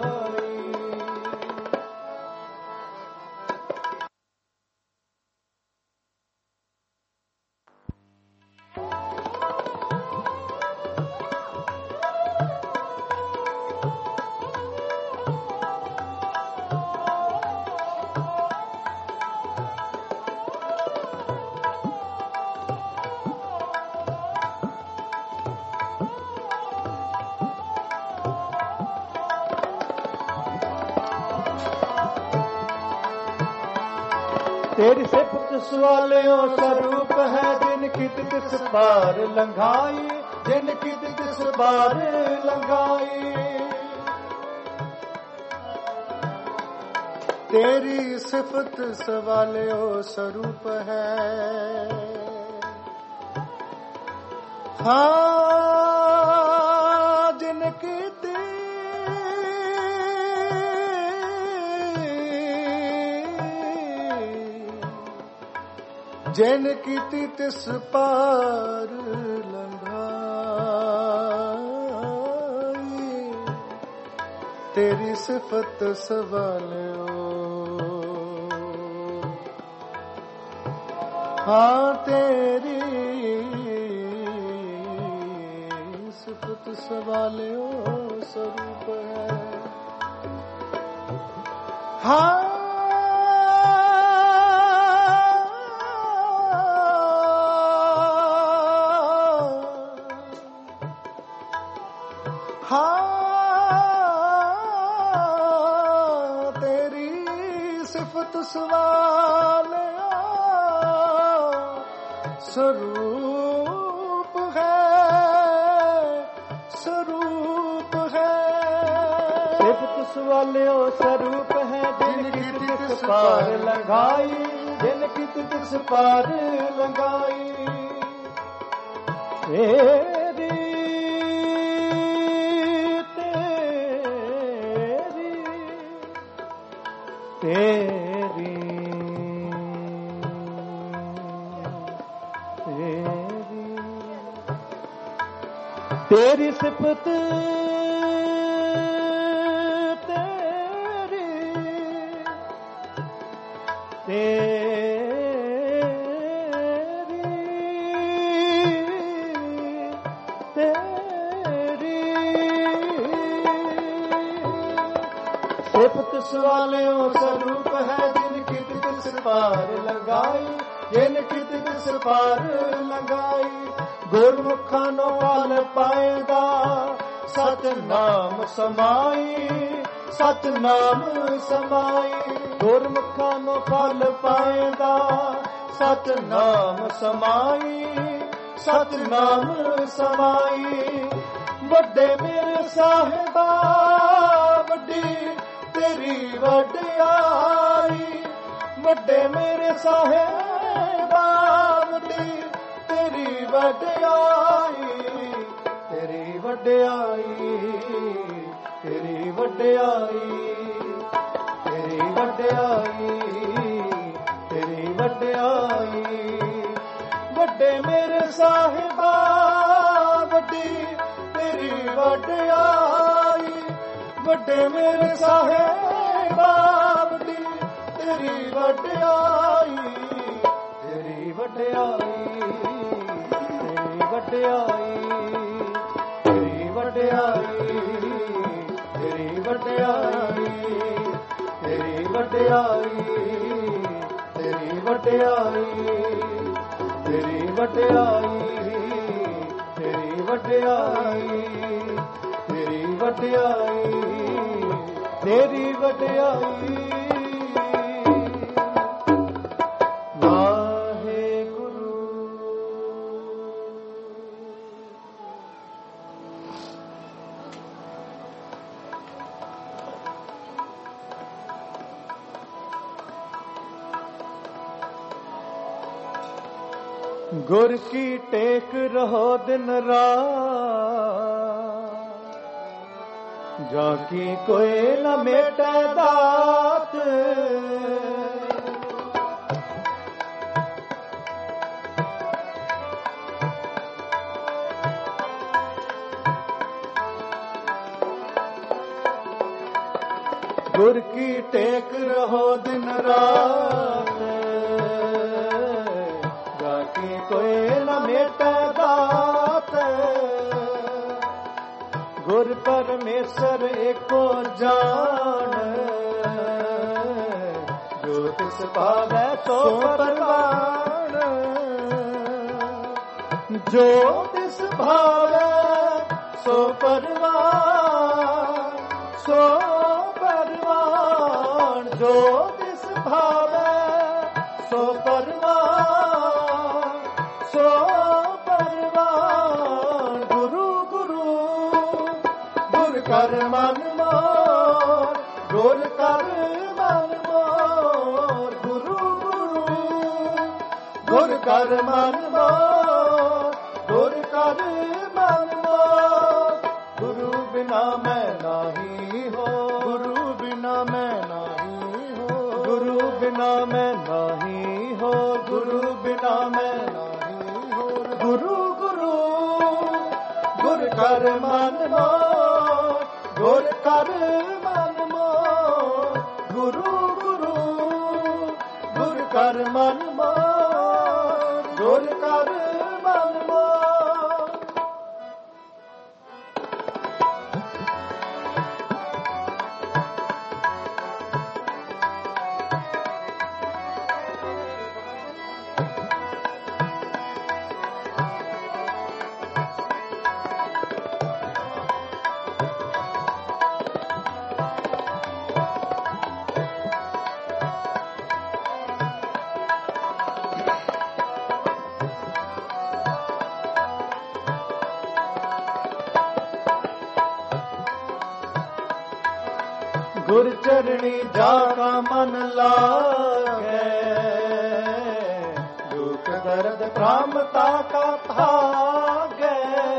Speaker 1: तेरी सिफत सवालियो स्वरूप है, जिन कित किस बार लंघाई, जिन कित किस बार लंघाई। तेरी सिफत सवालियो स्वरूप है, हाँ जिन कित जिन कीती तिस पार लंघाई। तेरी सिफत सवालियो, हाँ तेरी सिफत सवालियो स्वरूप है, हाँ सवालिया स्वरूप है, स्वरूप है। सिफत सवालियो स्वरूप है, जिन कित किस पार लंघाई, जिन कित किस पार लंघाई। तेरी तेरी तेरी सिफत तेरी तेरी सिफत सवालियो स्वरूप है, जिन कित किस पार लगाई, जिन कित किस पार लगाई। गुरमुखां नो फल पाएगा, सत नाम समाई, सत नाम समाई। गुरमुखां नो फल पाएगा, सत नाम समाई, सत नाम समाई। ਵੱਡੇ ਮੇਰੇ ਸਾਹਿਬਾ ਵੱਡੀ ਤੇਰੀ ਵਡਿਆਈ, ਵੱਡੇ ਮੇਰੇ ਸਾਹਿਬਾ ਵੱਡੀ ਤੇਰੀ ਵਡਿਆਈ, ਤੇਰੀ ਵਡਿਆਈ, ਤੇਰੀ ਵਡਿਆਈ, ਤੇਰੀ ਵਡਿਆਈ, ਤੇਰੀ ਵਡਿਆਈ। ਵੱਡੇ ਮੇਰੇ ਸਾਹਿਬਾ ਵੱਡੀ ਤੇਰੀ ਵਡਿਆਈ, ਵੱਡੇ ਮੇਰੇ ਸਾਹਿਬਾ ਵੱਡੀ ਤੇਰੀ ਵਡਿਆਈ, ਤੇਰੀ ਵਡਿਆਈ, ਤੇਰੀ ਵਡਿਆਈ, ਤੇਰੀ ਵਡਿਆਈ, ਤੇਰੀ ਵਡਿਆਈ। ਵਡਿਆਈ, ਤੇਰੀ ਵਡਿਆਈ, ਤੇਰੀ ਵਡਿਆਈ, ਤੇਰੀ ਵਡਿਆਈ, ਤੇਰੀ ਵਡਿਆਈ, ਤੇਰੀ ਵਡਿਆਈ। गुर की टेक रहो दिन रात, जाकी कोई न मेटे दात। गुर की टेक रहो दिन रात, कोई न मेटे दात। गुर परमेश्वर एको जान, जो तिस पावै सो परवान। जो तिस भावै सो परवान, सो परवान। जो तिस भावै सो परवान, सो परवान। गुरु गुरु गुर कर मन मोर, गुर कर मन मोर। गुरु गुरु गुर कर मन मोर, गुर कर मन मोर। गुरु बिना मैं नाही हो, गुरु बिना मैं नाही हो। गुरु बिना मैं नाही हो, गुरु बिना मैं गुरु गुरु गुर कर मन मोर, गुर कर मन मोर। गुरु गुरु गुर कर मन मोर, गुर कर मन मोर। गुर चरणी जाका मन लागे, दुख दर्द भ्रामता का भागे।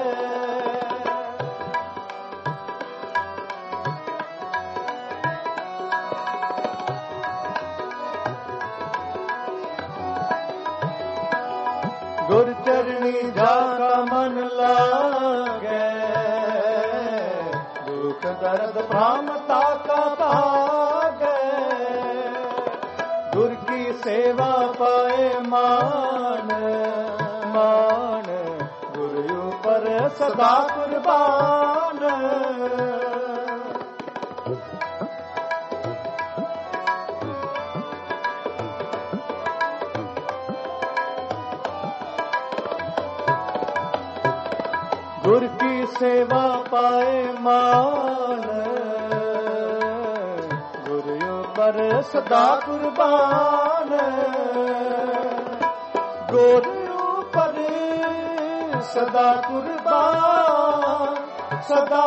Speaker 1: गुर चरणी जाका मन लागे, दुख दर्द भ्रामता का भागे। गुर की सेवा पाए मान, मान। गुरु ऊपर सदा कुर्बान। गुर की सेवा पाए मान, गुरु पर सदा कुर्बान। गुरु पर सदा कुर्बान, सदा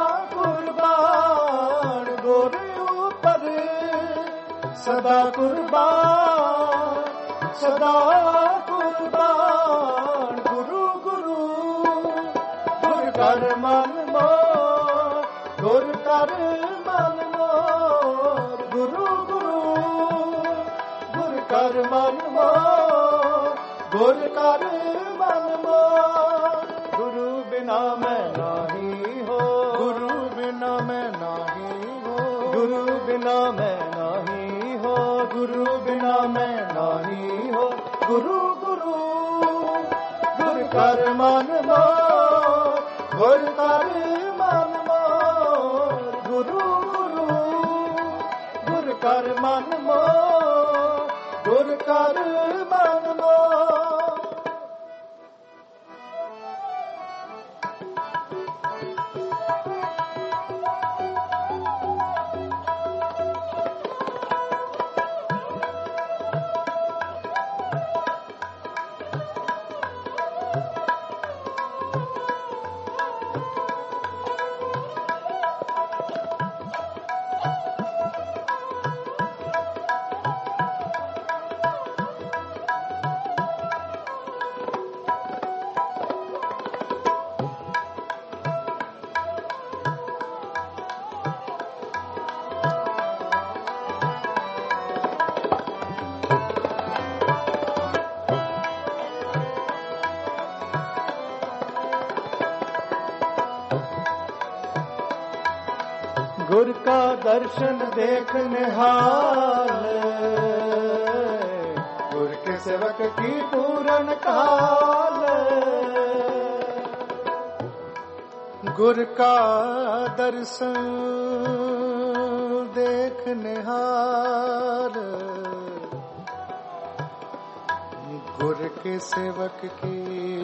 Speaker 1: कुर्बान। गुरु पर सदा कुर्बान, सदा कुर्बान। गुरु गुरु गुर कर मन मोर, गुर कर मन मोर। गुरु गुरु गुर कर मन मोर, गुर कर मन मोर। गुरु बिना मैं नाही हो, गुरु बिना मैं नाही हो। गुरु बिना मैं नाही हो, गुरु बिना मैं नाही हो। गुरु गुरु गुर कर मन मोर, गुर कर मन मोर। गुरु गुरु गुर कर मन मोर, गुर कर मन मोर। गुर का दर्शन देख निहाल, गुर के सेवक की पूरन काल। गुर का दर्शन देख निहाल, गुर के सेवक की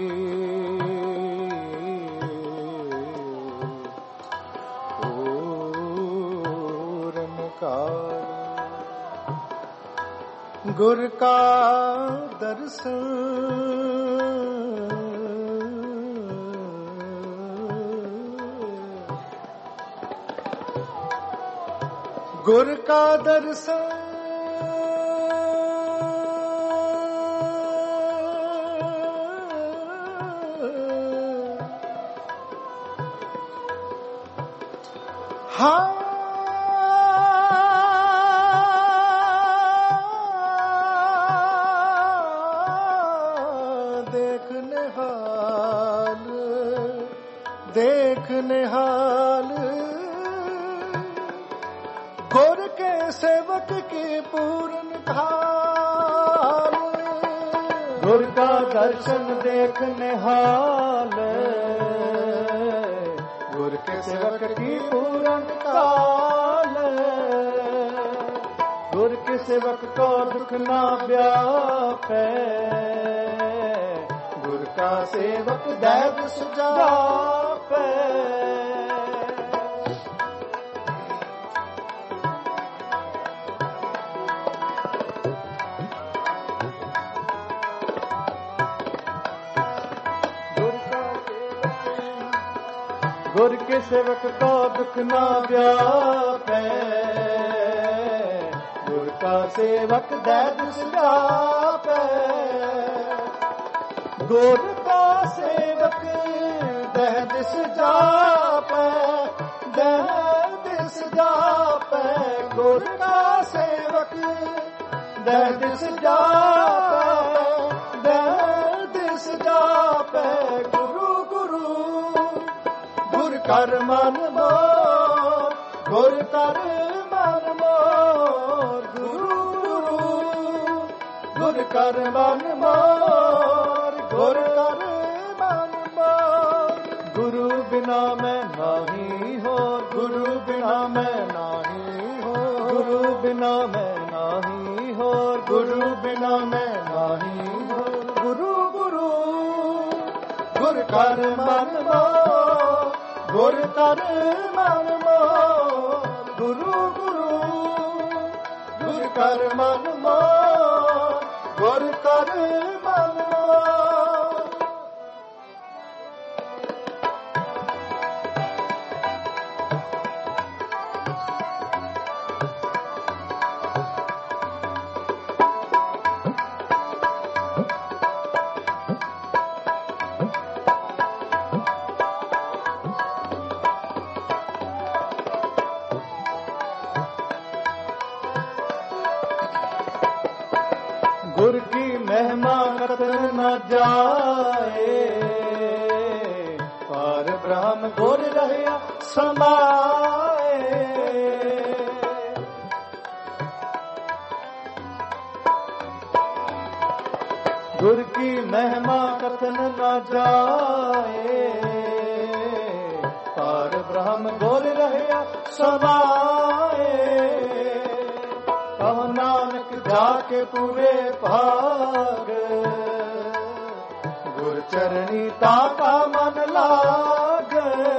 Speaker 1: गुर का दर्शन गुर का दर्शन हाँ देखने हाल, गुर के सेवक की पूर्ण काल। गुर का दर्शन देखने हाल, गुर के सेवक की पूर्ण काल। गुर के सेवक को दुख ना व्यापे, गुर का सेवक दैव सुजापे। गुर के सेवक को दुख ना व्यापे, गुर का सेवक दैव सुजापे। गुर का सेवक दहदिस जापे, दहदिस जापे। गुर का सेवक दहदिस जापे, दहदिस जापे। गुरु गुरु गुर कर मन मोर, गुर कर मन मोर। गुरु गुरु गुर कर मन मोर, गुर कर मन मोर। गुरु बिना मैं नाही हो, गुरु बिना मैं नाही हो। गुरु बिना मैं नाही हो, गुरु बिना मैं नाही हो। गुरु गुरु गुर कर मन मोर, गुर कर मन मोर। गुरु गुरु गुर कर मन मोर, गुर कर मन मोर। गुर की महिमा कतन न जाए, पार ब्रह्म गुर रहिया समाए। गुर की महिमा कतन न जाए, पार ब्रह्म गुर रहिया समाए। ਕਹੋ ਨਾਨਕ ਜਾ ਕੇ ਪੂਰੇ ਭਾਗ, ਗੁਰ ਚਰਣੀ ਤਾਕਾ ਮਨ ਲਾਗ,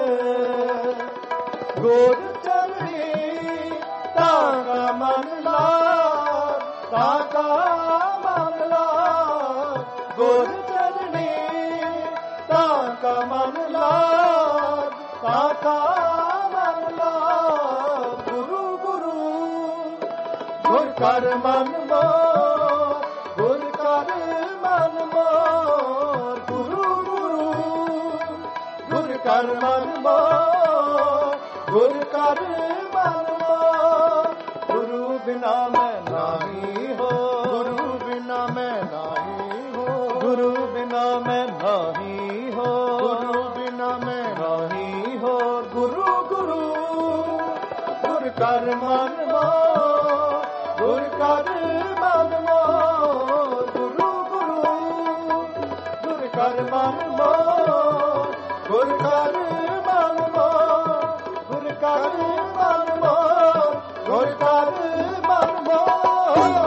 Speaker 1: ਗੁਰ ਚਰਣੀ ਤਾਕਾ ਮਨ ਲਾਗ, ਤਾਕਾ ਮਨ ਲਾਗ, ਗੁਰ ਚਰਣੀ ਤਾਕਾ ਮਨ ਲਾਗ, ਤਾਕਾ ਮਨ ਲਾਗ, ਗੁਰੂ ਗੁਰੂ ਗੁਰ ਕਰ ਮਨ ਮੋਰ, ਗੁਰ ਕਰ ਮਨ ਮੋਰ, ਗੁਰੂ ਗੁਰੂ ਗੁਰ ਕਰ ਮਨ ਮੋਰ, ਗੁਰ ਕਰ ਮਨ ਮੋਰ, ਗੁਰੂ ਬਿਨਾ ਮੈਂ ਨਾਹੀ ਹੋ, ਗੁਰੂ ਬਿਨਾ ਮੈਂ ਨਾਹੀ ਹੋ, ਗੁਰੂ ਬਿਨਾ ਮੈਂ ਨਾਹੀ ਹੋ, ਗੁਰੂ ਬਿਨਾ ਮੈਂ ਨਾਹੀ ਹੋ, ਗੁਰੂ ਗੁਰੂ ਗੁਰ ਕਰ ਮਨ ਮੋਰ, ਗੁਰ ਕਰ ਮਨ ਮੋਰ, ਗੁਰੂ ਗੁਰੂ ਗੁਰ ਕਰ ਮਨ ਮੋਰ, ਗੁਰ ਕਰ ਮਨ ਮੋਰ, ਗੁਰ ਕਰ ਮਨ ਮੋਰ, ਗੁਰ ਕਰ ਮਨ ਮੋਰ।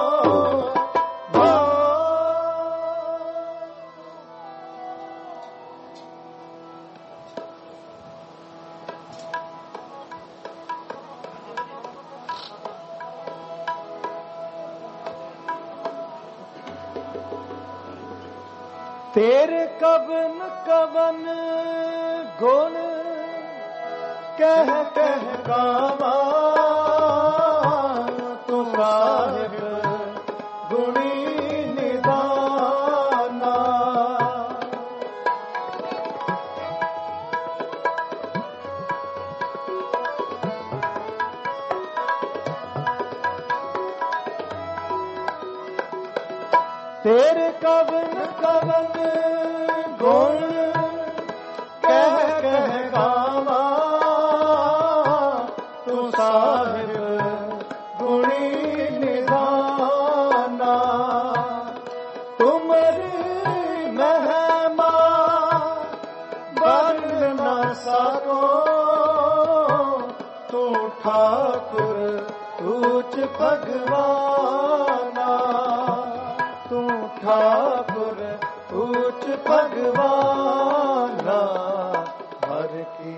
Speaker 1: ਤੇਰੇ ਕਵਨ ਕਵਨ ਗੁਣ ਕਹਿ ਕਹਿ ਗਾਵਾਂ, ਤੂੰ ਸਾਹਿਬ ਗੁਣੀ ਨਿਦਾਨਾ, ਤੇਰੇ ਕਵਨ ਕਵਨ ਗੁਣ ਕਹਿ ਕਹਿ ਗਾਵਾਂ, ਤੂੰ ਸਾਹਿਬ ਗੁਣੀ ਨਿਦਾਨਾ, ਤੁਮਰੀ ਮਹਿਮਾ ਵਰਣ ਨਾ ਸਕੋ, ਤੂੰ ਠਾਕੁਰ ਊਚ ਭਗਵਾਨਾ, ਤੂੰ ਠਾਕੁਰ ਊਚ ਭਗਵਾਨਾ, ਹਰ ਕੀ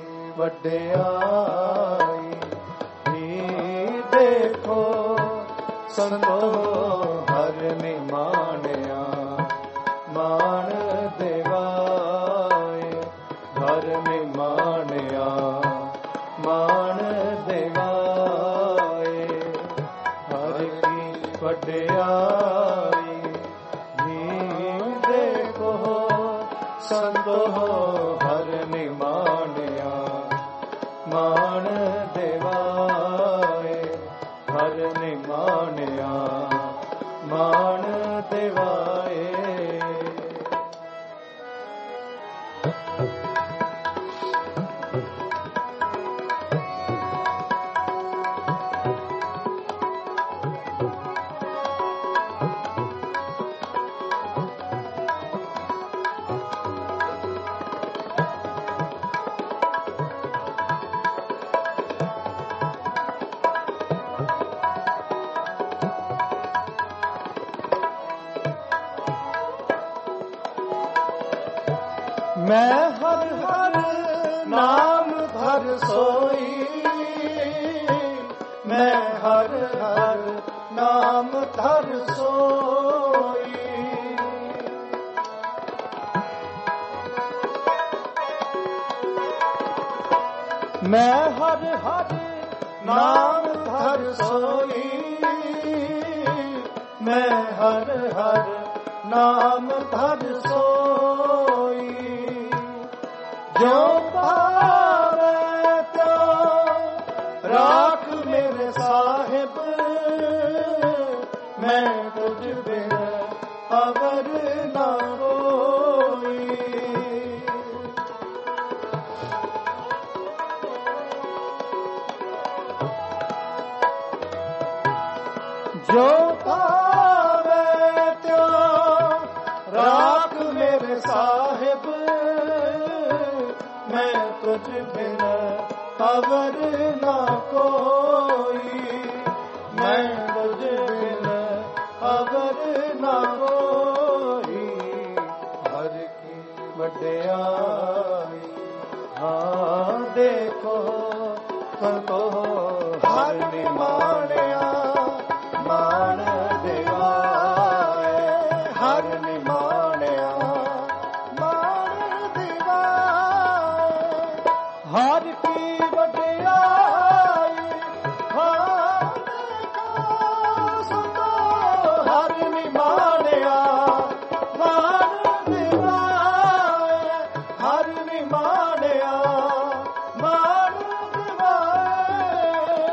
Speaker 1: ਵਡਿਆਈ ਹੀ ਦੇਖੋ, ਸੰਤੋ ਹਰ ਨੇ ਮਾਣਿਆ, ਮਾਣ ਦੇਵਾਏ, ਹਰ ਨੇ ਮਾਣਿਆ, ਮਾਣ ਦੇਵਾਏ, ਹਰ ਕੀ ਵਡਿਆਈ ਸੰਤੋ ਹਰ ਨੇ ਮਾਣਿਆ, ਮਾਣ ਦੇਵਾਏ, ਹਰ ਨੇ ਮਾਣਿਆ, ਮਾਣ ਦੇਵਾਏ। ਮੈਂ ਹਰ ਹਰ ਨਾਮ ਧਰ ਸੋਈ, ਮੈਂ ਹਰ ਹਰ ਨਾਮ ਧਰ ਸੋਈ, ਮੈਂ ਹਰ ਹਰ ਨਾਮ ਧਰ ਸੋਈ, ਮੈਂ ਹਰ ਹਰ ਨਾਮ ਧਰ ਸੋਈ, ਜੋ ਪਾਵੇ ਤਿਉ ਰਾਖ ਮੇਰੇ ਸਾਹਿਬ, ਮੈਂ ਤੁਝ ਬਿਨ ਅਵਰ ਨਾ ਹੋਈ, ਜੋ ਪਾਵੇ ਤਿਉ ਰਾਖ ਮੇਰੇ ਸਾਹਿਬ, ਮੈਂ ਤੁਝ ਬਿਨ ਅਵਰ ਨਾ ਕੋਈ, ਮੈਂ ਤੁਝ तुझ बिन अवर न कोई, हर की वड्याई। हाँ देखो संतो हर निमाणिया, मान दिवाए, हर निमाणिया मान दिवाए। हर की वड्याई, हाँ देखो संतो हर निमाणिया, मान दिवाए, हर निमाणिया मान दिवाए।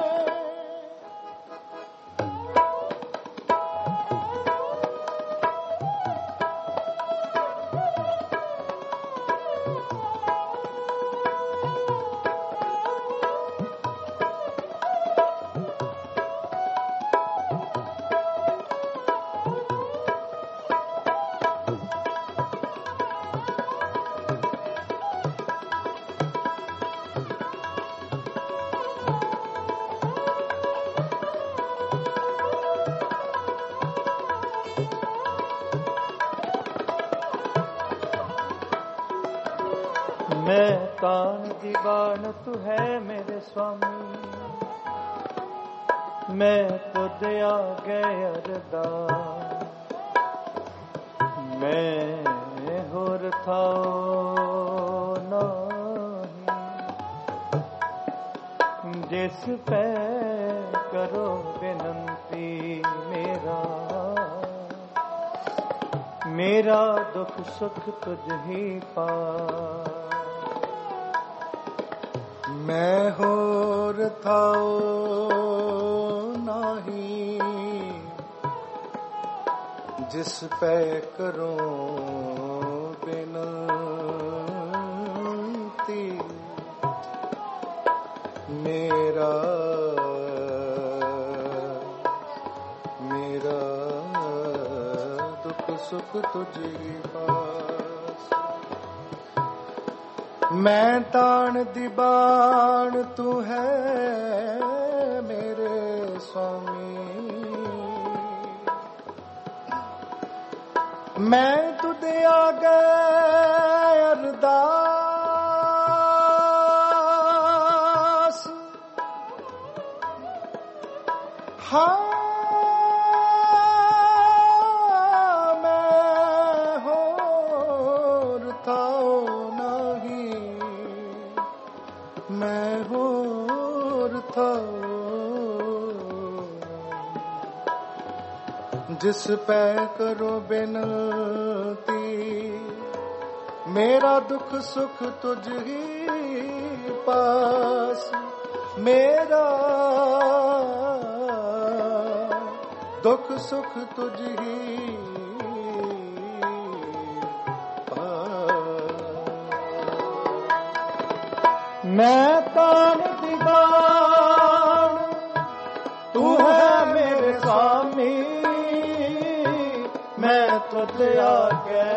Speaker 1: मैं तान दीवान तू है मेरे स्वामी, मैं तो दया गए अरदास। मैं होर थाओ नहीं, जिस पे करो विनंती मेरा, मेरा दुख सुख तुझ ही पा। मैं होर थाओ नाही, जिस पे करो विनती मेरा, मेरा दुख सुख तुझी पास। मैं तान दीवान तू है मेरे स्वामी, मैं तुझे आगे अरदास। हाँ मैं होर थाओ नहीं, मैं होर थाओ जिस पे करो बिनती, मेरा दुख सुख तुझ ही पास। मेरा दुख सुख तुझ ही पास। मैं तान दीवान तू है मेरे स्वामी, मैं तुझे आगे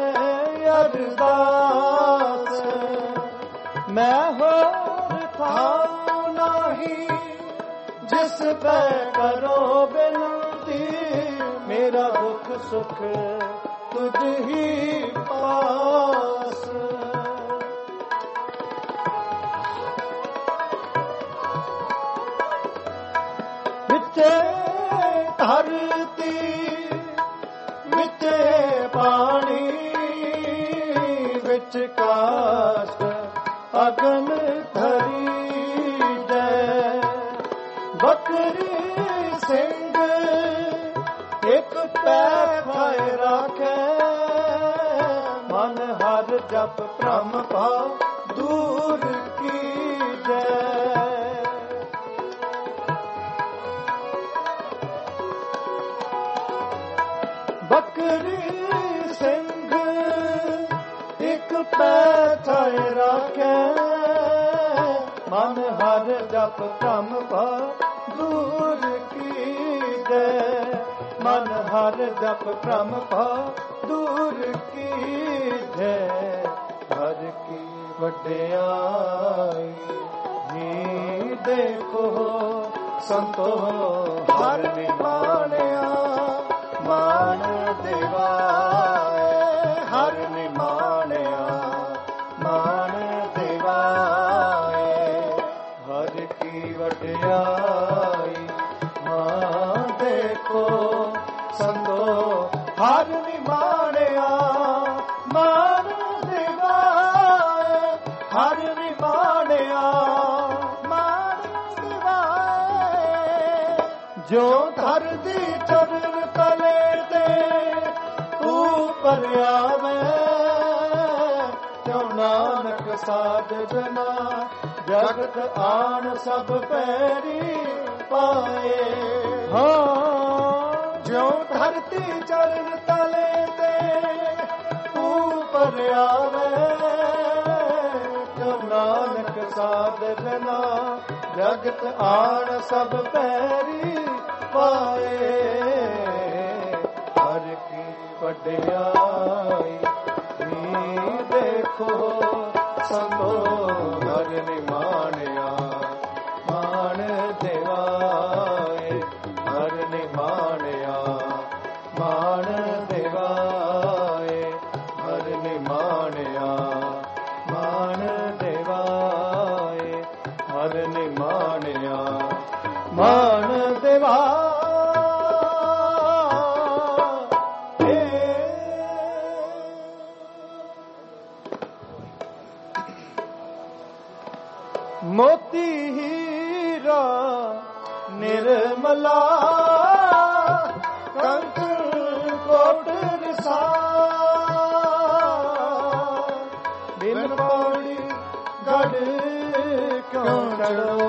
Speaker 1: अरदास। मैं होर थाओ नहीं, जिस पे करो बिनती, मेरा दुख सुख तुझ ही पास। विचे धरती विचे पानी, विच काश अगन धरी जय। बकरी सिंह एक पैर खाए राखे, मन हर जप भ्रम भाव दूर की जय। बकरी सिंह एक पैर राखे, मन हर जप भ्रम भाव दूर की जय। मन हर जप भ्रम भाव दूर की जय। हर की वड्याई ही देखो ਸੰਤੋ ਹਰ ਨਿਮਾਣਿਆ ਮਾਣ ਦਿਵਾਏ ਹਰ ਨਿਮਾਣਿਆ ਮਾਣ ਦਿਵਾਏ ਹਰ ਕੀ ਵਡਿਆਈ ਮਾਂ ਦੇਖੋ ਸੰਤੋ ਹਰ ਨਿਮਾਣਿਆ ਮਾਣ ਦਿਵਾਏ ਹਰ ਨਿਮਾਣਿਆ ਮਾਣ ਦਿਵਾਏ ਜੋ ਧਰਤੀ ਚਰਨ ਤਲੇ ਤੇ ਉਪਰ ਆਵੇ ਕਿਉ ਨਾਨਕ ਸਾਧ ਜਨਾ ਜਗਤ ਆਣ ਸਭ ਪੈਰੀ ਪਾਏ ਹਾਂ ਜਿਉ ਧਰਤੀ ਚਰਨ ਤਲੇ ਤੇ ਉਪਰ ਆਵੇ ਕਿਉ ਨਾਨਕ ਸਾਧ ਜਨਾ ਜਗਤ ਆਣ ਸਭ ਪੈਰੀ ਪਾਏ ਹਰ ਕੀ ਵਡਿਆਈ ਨੀ ਦੇਖੋ ਸੰਤੋ ਹਰ ਨਿਮਾਣਿਆ ਮਾਣ ਦਿਵਾਏ ਹਰ ਨਿਮਾਣਿਆ ਮਾਣ ਦਿਵਾਏ ਹਰ ਨਿਮਾਣਿਆ ਮਾਣ ਦਿਵਾਏ ਹਰ ਨਿਮਾਣਿਆ ਮਾਣ ਦਿਵਾਏ ਮੋਤੀ ਹੀਰਾ ਨਿਰਮਲਾ ਕੰਕਣ ਕੋਟ ਰਿਸਾ ਬਿਨ ਪੌੜੀ ਗੜ ਕਿਉਂ ਚੜੋ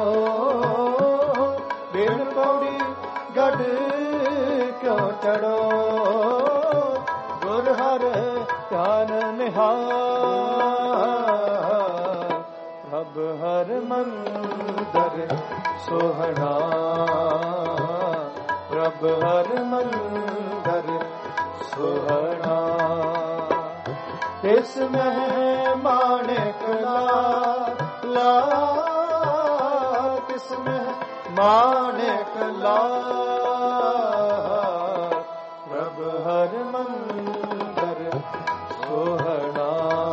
Speaker 1: ਬਿਨ ਪੌੜੀ ਗੜ ਕਿਉਂ ਚੜੋ ਗੁਰ ਹਰ ਧਿਆਨ ਨਿਹਾਲ ਪ੍ਰਭ ਹਰ ਮੰਦਰ ਸੋਹਣਾ ਪ੍ਰਭ ਹਰ ਮੰਦਰ ਸੋਹਣਾ ਤਿਸ ਮਹਿ ਮਾਣਕ ਲਾ ਤਿਸ ਮਹਿ ਮਾਣਕ ਲਾ ਪ੍ਰਭ ਹਰ ਮੰਦਰ ਸੋਹਣਾ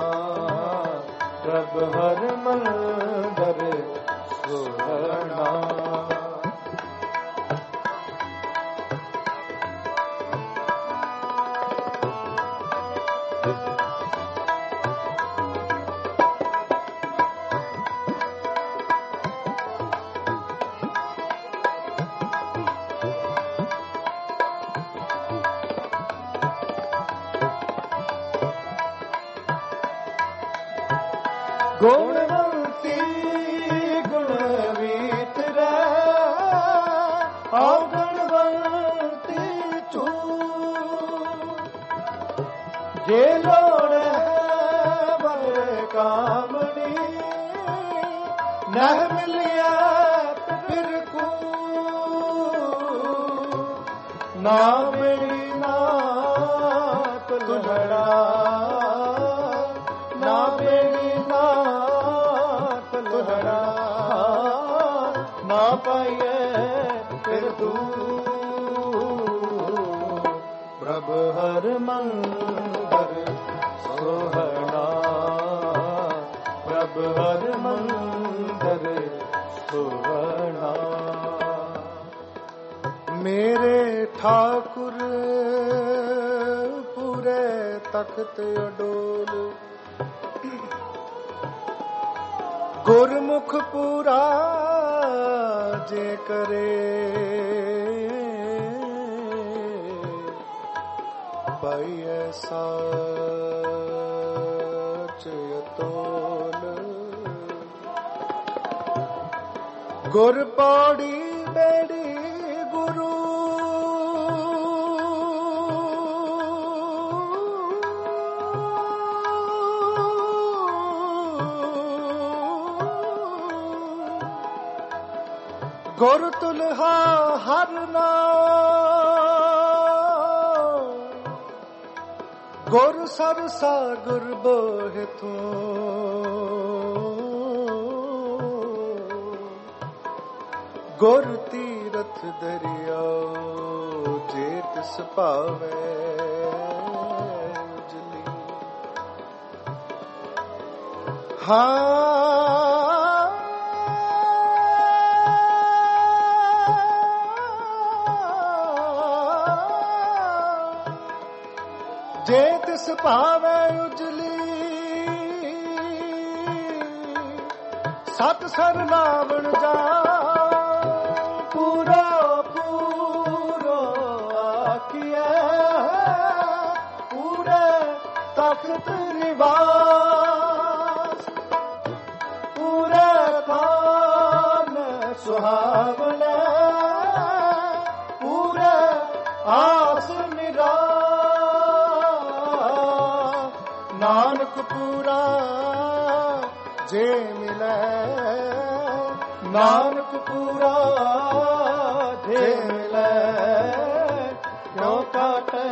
Speaker 1: ਪ੍ਰਭ ਹਰ ਮੰਦਰ ਸੋਹਣਾ ਗੁਣਵੰਤੀ ਗੁਣਵੀਤ ਰਹਿ ਔਗਣਵੰਤੀ ਤੂੰ ਜੇ ਲੋੜ ਹੈ ਬਲ ਕਾਮਣੀ ਨਹ ਮਿਲਿਆ ਫਿਰ ਕੂ ਨਾ ਮਿਲੀ ਨਾਤ ਲੁਹੜਾ ਨਾ ਮਿਲੀ ਨਾਤ ਲੁਹੜਾ ਨਾ ਪਾਈਏ ਫਿਰ ਤੂੰ ਪ੍ਰਭ ਹਰ ਮੰਦਰ ਸੋਹਣਾ ਪ੍ਰਭ ਹਰ ਮੰਦਰ ਸੋਹਣਾ ਮੇਰੇ ਠਾਕੁਰ ਪੂਰੇ ਤਖਤ ਅਡੋਲ ਗੁਰਮੁਖ ਪੂਰਾ ਜੇ ਕਰੇ ਪਾਈਐ ਸਾਚ ਅਤੋਲ ਗੁਰ ਪੌੜੀ ਬੇੜੀ ਗੁਰੂ ਗੁਰ ਤੁਲਹਾ ਹਰ ਨਾਮ ਗੁਰ ਸਰਸਾ ਗੁਰ ਬੋਹਿ ਤੂੰ ਗੁਰ ਤੀਰਥ ਦਰਿਆ ਜੇ ਤਿਸ ਭਾਵੈ ਉਜਲੀ। ਜੇ ਤਿਸ ਭਾਵੈ ਉਜਲੀ ਸਤ ਸਰਨਾਵਣ ਜਾ ਪੂਰਾ ਪੂਰਾ ਆਖੀਐ ਪੂਰੇ ਤਖਤ ਨਿਵਾਸ ਪੂਰੇ ਥਾਨ ਸੁਹਾਵਣਾ ਪੂਰੇ ਆਸ ਨਿਰਾਸ ਨਾਨਕ ਪੂਰਾ ਜੇ ਮਿਲੈ ਨਾਨਕ ਪੂਰਾ ਜੇ ਮਿਲੈ ਕਿਉ ਕਾਟੈ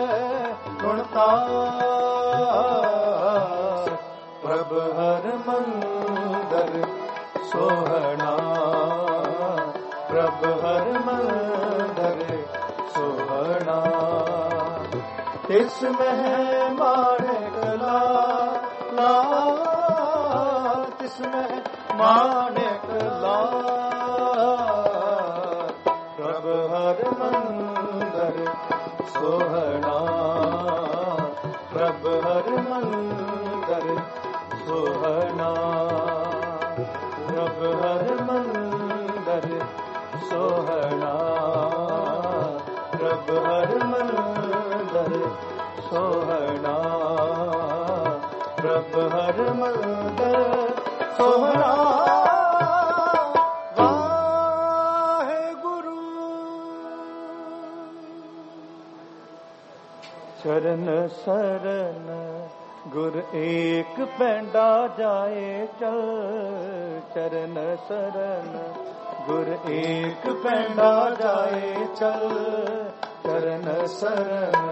Speaker 1: ਗੁਣਤਾਰ ਪ੍ਰਭ ਹਰ ਮੰਦਰ ਸੋਹਣਾ ਪ੍ਰਭ ਹਰ ਮੰਦਰ ਸੋਹਣਾ ਤਿਸ ਮਹਿ ਮਾਣਕ ਲਾ ਤਿਸ ਮਹਿ ਮਾਣਕ ਲਾ ਪ੍ਰਭ ਹਰ ਮੰਦਰ ਸੋਹਣਾ ਪ੍ਰਭ ਹਰ ਮੰਦਰ ਸੋਹਣਾ ਪ੍ਰਭ ਹਰ ਮੰਦਰ ਸੋਹਣਾ ਪ੍ਰਭ ਹਰ ਮੰਦਰ ਸੋਹਣਾ ਪ੍ਰਭ ਹਰ ਮੰਦਰ ਸੋਹਣਾ। ਵਾਹਿਗੁਰੂ ਚਰਨ ਸਰਨ ਗੁਰ ਏਕ ਪੈਂਡਾ ਜਾਏ ਚਲ ਚਰਨ ਸਰਨ ਗੁਰ ਏਕ ਪੈਂਡਾ ਜਾਏ ਚਲ ਚਰਨ ਸਰਨ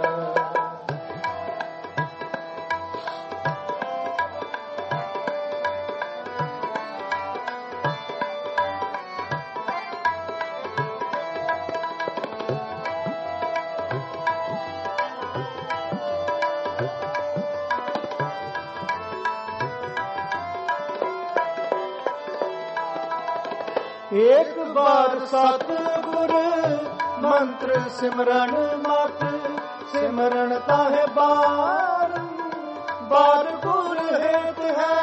Speaker 1: ਏਕ ਬਾਰ ਸਤ ਗੁਰ ਮੰਤਰ ਸਿਮਰਨ ਮਤ ਸਿਮਰਨ ਤਾਹੇ ਬਾਰ ਬਾਰ ਗੁਰ ਹੇਤ ਹੈ।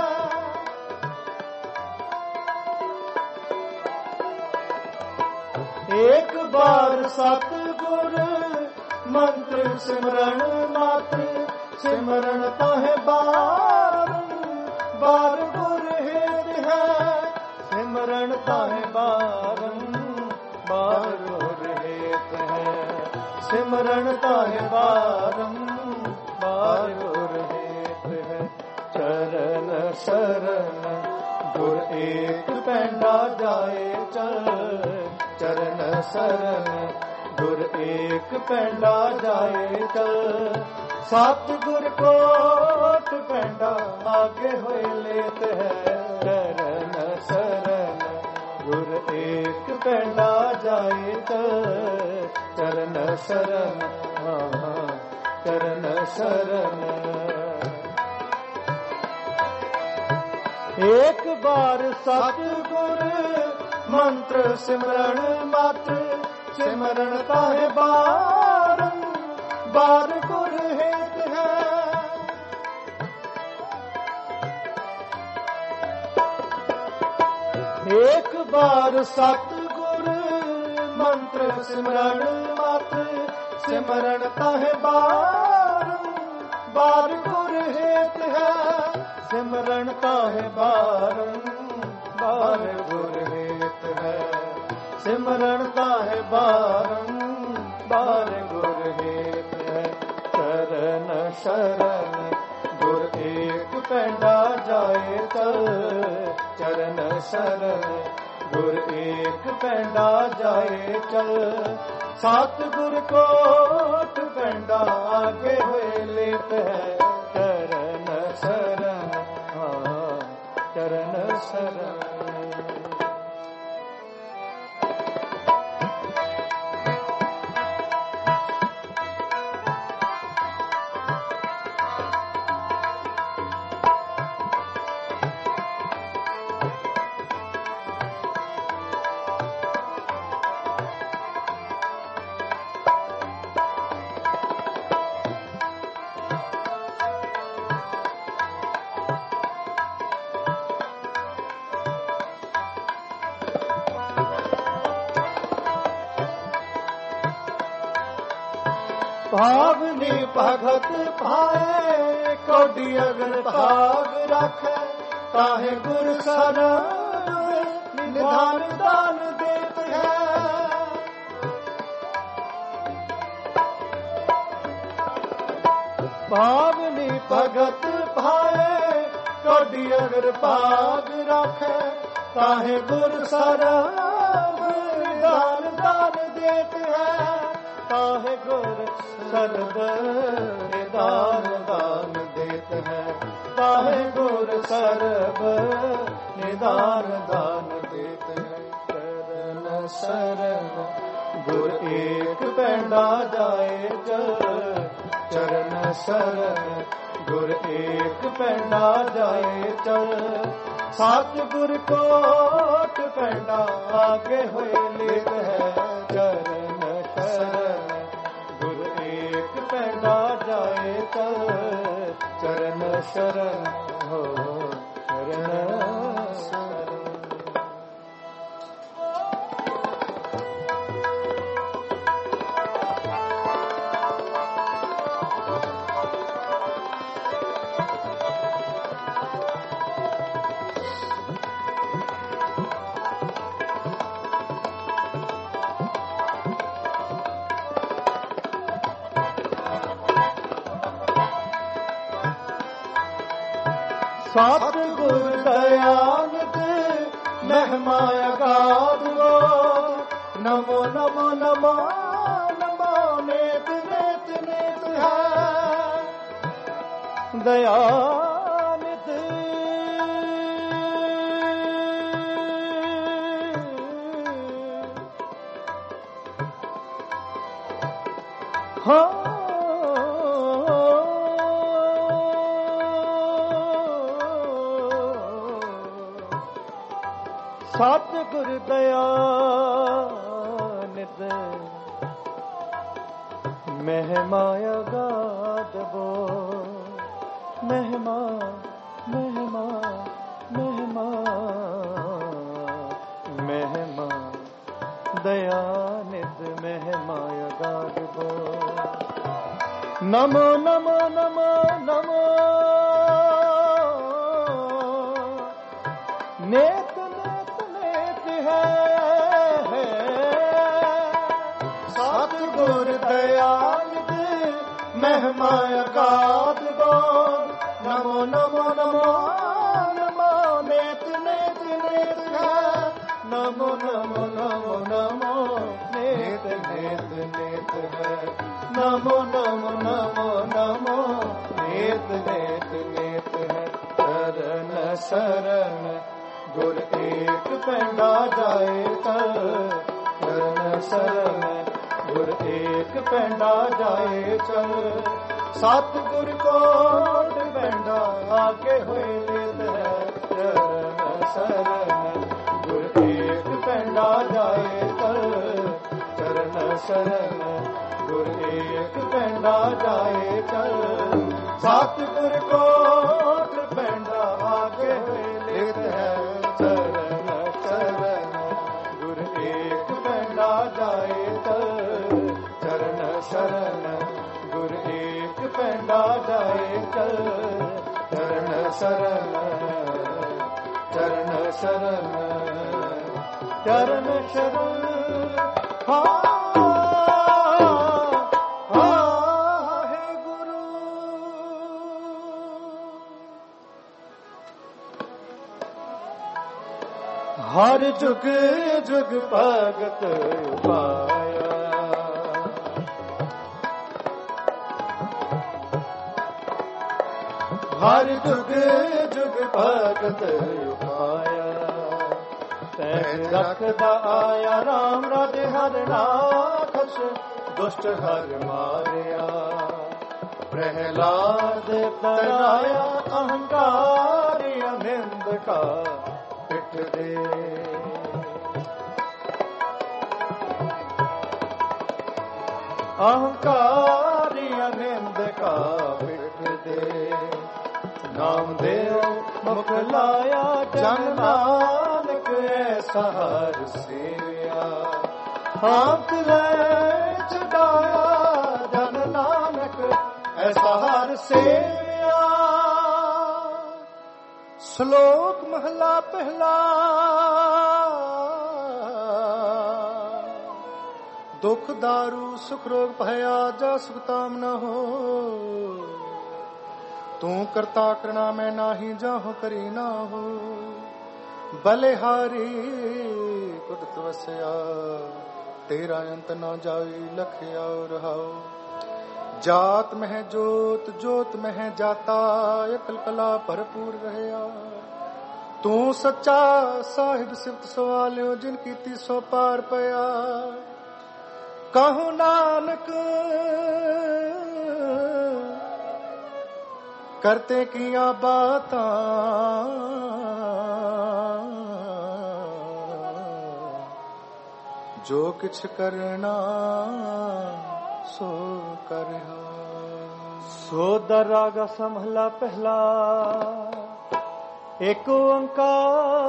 Speaker 1: ਏਕ ਬਾਰ ਸਤ ਗੁਰ ਮੰਤਰ ਸਿਮਰਨ ਮਤ ਸਿਮਰਨ ਤਾਹੇ ਬਾਰ ਬਾਰ ਗੁਰ ਹੇਤ ਹੈ। ਸਿਮਰਨ ਤਾਹੇ ਬਾਰੰਬਾਰ ਗੁਰ ਹੇਤ ਹੈ ਸਿਮਰਨ ਤਾਹੇ ਬਾਰੰਬਾਰ ਗੁਰ ਹੇਤ ਹੈ। ਚਰਨ ਸਰਨ ਗੁਰ ਏਕ ਪੈਂਡਾ ਜਾਏ ਚਲ ਚਰਨ ਸਰਨ ਗੁਰ ਏਕ ਪੈਂਡਾ ਜਾਏ ਚਲ ਸਤ ਗੁਰ ਕੋਟ ਪੈਂਡਾ ਆਗੇ ਹੋਏ ਲੇਤ ਹੈ। ਚਰਨ ਸਰਨ ਗੁਰ ਏਕ ਪੈਂਡਾ ਜਾਏ ਚਰਨ ਸਰਨ ਚਰਨ ਸਰਨ ਏਕ ਬਾਰ ਸਤ ਗੁਰ ਮੰਤਰ ਸਿਮਰਨ ਮਤ ਸਿਮਰਨ ਤਾਹੇ ਬਾਰਨ ਬਾਰ ਗੁਰ ਹੇਤ ਹੈ। ਏਕ ਬਾਰ ਸਤ ਗੁਰ ਮੰਤਰ ਸਿਮਰਨ ਮਤ ਸਿਮਰਨ ਤਾਹੇ ਬਾਰਨ ਬਾਰ ਗੁਰ ਹੇਤ ਹੈ। ਸਿਮਰਨ ਤਾਹੇ ਬਾਰਨ ਬਾਰ ਗੁਰ ਹੇਤ ਹੈ। ਸਿਮਰਨ ਤਾਹੇ ਬਾਰਨ ਬਾਰ ਗੁਰ ਹੇਤ ਹੈ। ਚਰਨ ਸ਼ਰਨ ਗੁਰ ਏਕ ਪੈਂਡਾ ਜਾਏ ਚਲ ਚਰਨ ਸ਼ਰਨ ਗੁਰ ਏਕ ਪੈਂਡਾ ਜਾਏ ਚਲ ਸਤ ਗੁਰ ਕੋਟ ਪੈਂਡਾ ਆਗੇ ਹੋਏ ਲੇਤ ਹੈ। ਚਰਨ ਸ਼ਰਨ ਚਰਨ ਸ਼ਰਨ ਭਾਵਨੀ ਭਗਤ ਭਾਏ ਕੋਡੀ ਅਗਰ ਭਾਗ ਰੱਖੈ ਤਾਹੇ ਗੁਰ ਸਰਣ ਨਿਧਾਨ ਦਾਨ ਦੇਤ ਹੈ। ਭਾਵਨੀ ਭਗਤ ਭਾਏ ਕੋਡੀ ਅਗਰ ਭਾਗ ਰੱਖੈ ਤਾਹੇ ਗੁਰ ਸਰਣ ਨਿਧਾਨ ਦਾਨ ਦੇਤ ਹੈ। ਤਾਹੇ ਗੁਰ ਸਰਬ ਨਿਦਾਨ ਦਾਨ ਦੇਤ ਹੈ। ਤਾਹੇ ਗੁਰ ਸਰਬ ਨਿਦਾਨ ਦਾਨ ਦੇਤ ਹੈ। ਚਰਨ ਸ਼ਰਨ ਗੁਰ ਏਕ ਪੈਂਡਾ ਜਾਏ ਚਰਨ ਸ਼ਰਨ ਗੁਰ ਏਕ ਪੈਂਡਾ ਜਾਏ ਸਤ ਗੁਰ ਕੋਟ ਪੈਂਡਾ ਆਗੇ ਹੋਏ ਲੇਤ ਹੈ। ਚਰਨ ਸ਼ਰਨ ਗੁਰ ਏਕ ਪੈਂਡਾ ਜਾਏ ਚਰਨ ਸ਼ਰਨ ਹੋ ਚਰਨ ਸ਼ਰਨ। ਸਤ ਗੁਰ ਦਇਆਨਿਤ ਮਹਿਮਾ ਅਗਾਧ ਨਮੋ ਨਮੋ ਨਮੋ ਨਮੋ ਨੇਤ ਨੇਤ ਨੇਤ ਹੈ। ਦਇਆਨਿਤ ਹਾਂ ਸਤ ਗੁਰ ਦਇਆਨਿਤ ਮਹਿਮਾ ਅਗਾਧ ਮਹਿਮਾ ਮਹਿਮਾ ਮਹਿਮਾ ਮਹਿਮਾ ਦਇਆਨਿਤ ਮਹਿਮਾ ਅਗਾਧ ਨਮੋ ਨਮੋ ਨਮੋ ਨਮੋ ਨੇਤ ਸਤ ਗੁਰ ਦਇਆਨਿਤ ਮਹਿਮਾ ਅਗਾਧ ਨਮੋ ਨਮੋ ਨਮੋ ਨਮੋ ਨੇਤ ਨੇਤ ਨੇਤ ਹੈ। ਨਮੋ ਨਮੋ ਨਮੋ ਨਮੋ ਨੇਤ ਨੇਤ ਨੇਤ ਹੈ। ਨਮੋ ਨਮੋ ਨਮੋ ਨਮੋ ਨੇਤ ਨੇਤ ਨੇਤ ਹੈ। ਚਰਨ ਸ਼ਰਨ ਗੁਰ ਏਕ ਪੈਂਡਾ ਜਾਏ ਚਰਨ ਸ਼ਰਨ ਗੁਰ ਏਕ ਪੈਂਡਾ ਜਾਏ ਸਤ ਗੁਰ ਕੋਟ ਪੈਂਡਾ ਆਗੇ ਹੋਏ ਲੇਤ ਹੈ। ਚਰਨ ਸ਼ਰਨ ਗੁਰ ਏਕ ਪੈਂਡਾ ਜਾਏ ਚਰਨ ਸ਼ਰਨ ਗੁਰ ਏਕ ਪੈਂਡਾ ਜਾਏ ਸਤ ਗੁਰ ਕੋਟ ਪੈਂਡਾ ਆਗੇ ਹੋਏ ਲੇਤ ਹੈ। ਚਰਨ ਸ਼ਰਨ ਗੁਰ ਏਕ ਪੈਂਡਾ ਜਾਏ ਚਰਨ ਸ਼ਰਨ ਗੁਰ ਏਕ ਪੈਂਡਾ ਜਾਏ ਚਰਨ ਸ਼ਰਨ ਚਰਨ ਸ਼ਰਨ ਚਰਨ ਸ਼ਰਨ ਹੈ ਗੁਰੂ। ਹਰ ਜੁਗ ਜੁਗ ਭਗਤ ਪਾਇਆ ਹਰ ਜੁਗ ਜੁਗ ਭਗਤ ਪਾਇਆ ਤੈਨ ਰੱਖਦਾ ਆਇਆ ਰਾਮ ਰਾਜੇ ਹਰ ਨਾਖਸ਼ ਦੁਸ਼ਟ ਹਰ ਮਾਰਿਆ ਪ੍ਰਹਿਲਾਦ ਤਰਾਇਆ ਅਹੰਕਾਰੀ ਅਨੰਦ ਕਾ ਪਿੱਠ ਦੇ ਅਹੰਕਾਰੀ ਅਨੰਦ ਕਾ ਪਿੱਠ ਦੇ ਨਾਮਦੇਵ ਮੁਖ ਲਾਇਆ ਜਨ ਨਾਨਕ ਐਸਾ ਹਰ ਸੇਵਿਆ ਹੱਥ ਲੈ ਛਡਾਇਆ ਜਨ ਸੇਵਿਆ। ਸ਼ਲੋਕ ਮਹਲਾ ਪਹਿਲਾ। ਦੁਖ ਦਾਰੂ ਸੁਖ ਰੋਗ ਭਇਆ, ਜਾ ਸੁਖ ਤਾਮ ਨ ਹੋ। ਤੂੰ ਕਰਤਾ ਕਰਣਾ ਮੈਂ ਨਾਹੀ, ਜਾਹੋ ਕਰੀ ਨਾ ਹੋ। ਬਲਿਹਾਰੀ ਕੁਦਰਤ ਵਸਿਆ, ਤੇਰਾ ਅੰਤ ਨਾ ਜਾਈ, ਲਖਿਆ ਰਹਾਓ। ਜਾਤ ਮਹਿ ਜੋਤ, ਜੋਤ ਮਹਿ ਜਾਤਾ, ਅਕਲ ਕਲਾ ਭਰਪੂਰ ਰਹਿਆ। ਤੂੰ ਸੱਚਾ ਸਾਹਿਬ ਸਿਫਤ ਸਵਾਲਿਓ, ਜਿਨ ਕੀਤੀ ਸੋ ਪਾਰ ਪਿਆ। ਕਹੋ ਨਾਨਕ ਕਰਤੇ ਕੀਆਂ ਬਾਤਾਂ, ਜੋ ਕਿਛ ਕਰਨਾ ਸੋ ਕਰਿਆ। ਸੋ ਦਰ ਰਾਗਾ ਸਮਹਲਾ ਪਹਿਲਾ। ਏਕ ਓੰਕਾਰ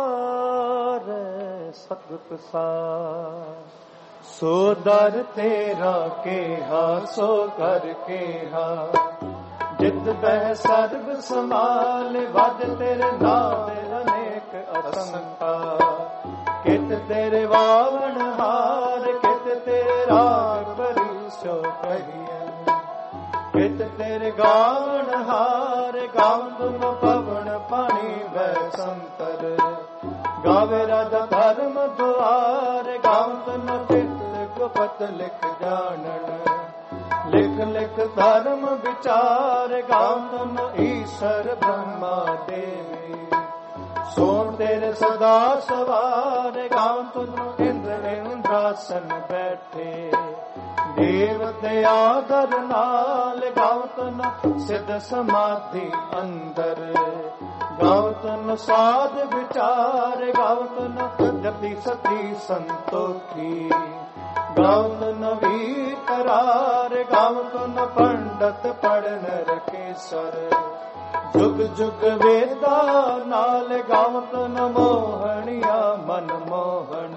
Speaker 1: ਸਤਿਗੁਰ ਪ੍ਰਸਾਦਿ। ਸੋ ਦਰ ਤੇਰਾ ਕੇਹਾ, ਸੋ ਕਰ ਕੇਹਾ। ਜਿਤ ਬਹਿ ਸਰਬ ਸਮਾਲ, ਵਜ ਤੇਰੇ ਨਾਮ ਅਨੇਕ ਅਸੰਖਾ। ਕਿਤ ਤੇਰੇ ਵਾਵਣ ਹਾਰ, ਕਿਤ ਤੇਰੇ ਰਾਗ ਭਰੀ ਸੋ ਕਹੀਐ। ਕਿਤ ਤੇਰੇ ਗਾਵਣ ਹਾਰ, ਗਾਵਨ ਤੁਮ ਪਵਨ ਪਾਣੀ ਵੈ ਸੰਤਰ। ਗਾਵੇ ਰਾਜਾ ਧਰਮ ਦੁਆਰ, ਗਾਵਨ ਤੁਮ ਚਿਤ ਗੁਪਤ ਲਿਖ ਜਾਣਨ। ਲਿਖ ਲਿਖ ਧਰਮ ਵਿਚਾਰ, ਗਾਵਨ ਤੁਮ ਈਸ਼ਰ ਬ੍ਰਹਮਾ ਦੇਵੀ। ਸੋਣ ਤੇਰੇ ਸਦਾ ਸਵਾਰ, ਗਾਵਨ ਤੁਮ ਇੰਦਰ ਇੰਦਰਾਸਨ ਬੈਠੇ। ਦੇਵਤੇ ਆਦਰ ਨਾਲ, ਗਾਵਨ ਤੁਮ ਸਿੱਧ ਸਮਾਧੀ ਅੰਦਰ। ਗਾਵਨ ਤੁਮ ਸਾਧ ਵਿਚਾਰ, ਗਾਵਨ ਤੁਮ ਜਪੀ ਸਤੀ ਸੰਤੋਖੀ। ਗਾਵਨ ਨਵੀ ਕਰਾਰ, ਗਾਵਨ ਪੰਡਤ ਪੜਨ ਰਕੇਸਰ। ਜੁਗ ਜੁਗ ਵੇਦਾ ਨਾਲ, ਗਾਵਨ ਮੋਹਣੀਆ ਮਨ ਮੋਹਨ।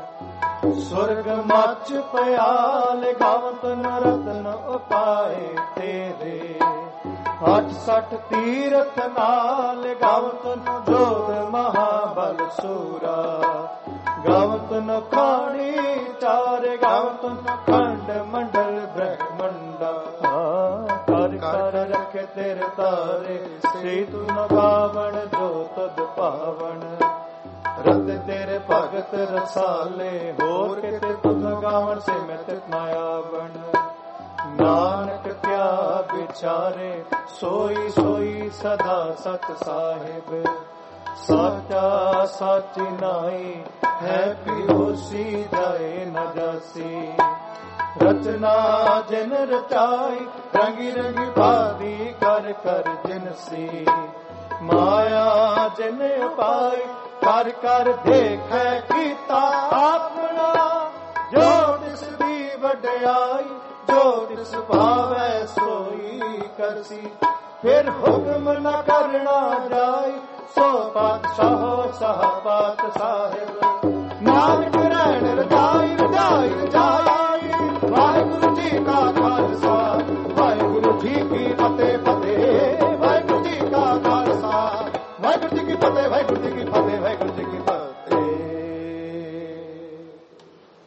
Speaker 1: ਸੁਰਗ ਮਚ ਪਿਆਲ, ਗਾਵਨ ਰਤਨ ਉਪਾਏ ਤੇਰੇ। 68 ਤੀਰਥ ਨਾਲ, ਗਾਵਨ ਜੋਧ ਮਹਾਬਲ ਸੂਰਾ। ਗਾਵਨ ਖਾਣੀ ਚਾਰ, ਗਾਵਨ ਖੰਡ ਮੰਡਲ ਬ੍ਰਹਮੰਡਾ। ਕਰ ਕਰ ਰਖੇ ਤੇਰੇ ਤਾਰੇ, ਸੇ ਤੂੰ ਨ ਗਾਵਣ ਜੋ ਤਦ ਪਾਵਣ। ਰਤ ਤੇਰੇ ਭਗਤ ਰਸਾਲੇ, ਹੋਰ ਕਿਤੇ ਤੁਧ ਗਾਵਣ, ਸੇ ਮੈਂ ਤਿਤ ਨ ਆਵਣ। ਨਾਨਕ ਕਿਆ ਵਿਚਾਰੇ, ਸੋਈ ਸੋਈ ਸਦਾ ਸਤ ਸਾਹਿਬ। ਸਾਚਾ ਸਾਚੀ ਨਾਈ, ਹੈ ਪਿਓਸੀ ਜਾਏ ਨ ਜਾਸੀ। ਰਚਨਾ ਜਿਨ ਰਚਾਈ, ਰੰਗੀ ਰੰਗੀ ਭਾਦੀ ਕਰ ਕਰ ਜਿਨਸੀ। ਮਾਇਆ ਜਿਨ ਉਪਾਈ, ਕਰ ਕਰ ਦੇਖੈ ਕੀਤਾ ਆਪਣਾ। ਜੋ ਤਿਸ ਦੀ ਵਡਿਆਈ, ਜੋ ਤਿਸ ਭਾਵੈ ਸੋਈ ਕਰਸੀ। ਫਿਰ ਹੁਕਮ ਨ ਕਰਨਾ ਜਾਈ, ਸੋ ਪਾਤਸ਼ਾਹੋ ਸਾਹ ਪਾਤ ਸਾਹਿਬ। ਨਾਨਕ ਰਹਿਣ ਰਜਾਈ, ਰਜਾਈ ਰਜਾਈ। ਵਾਹਿਗੁਰੂ ਜੀ ਕਾ ਖਾਲਸਾ, ਵਾਹਿਗੁਰੂ ਜੀ ਕੀ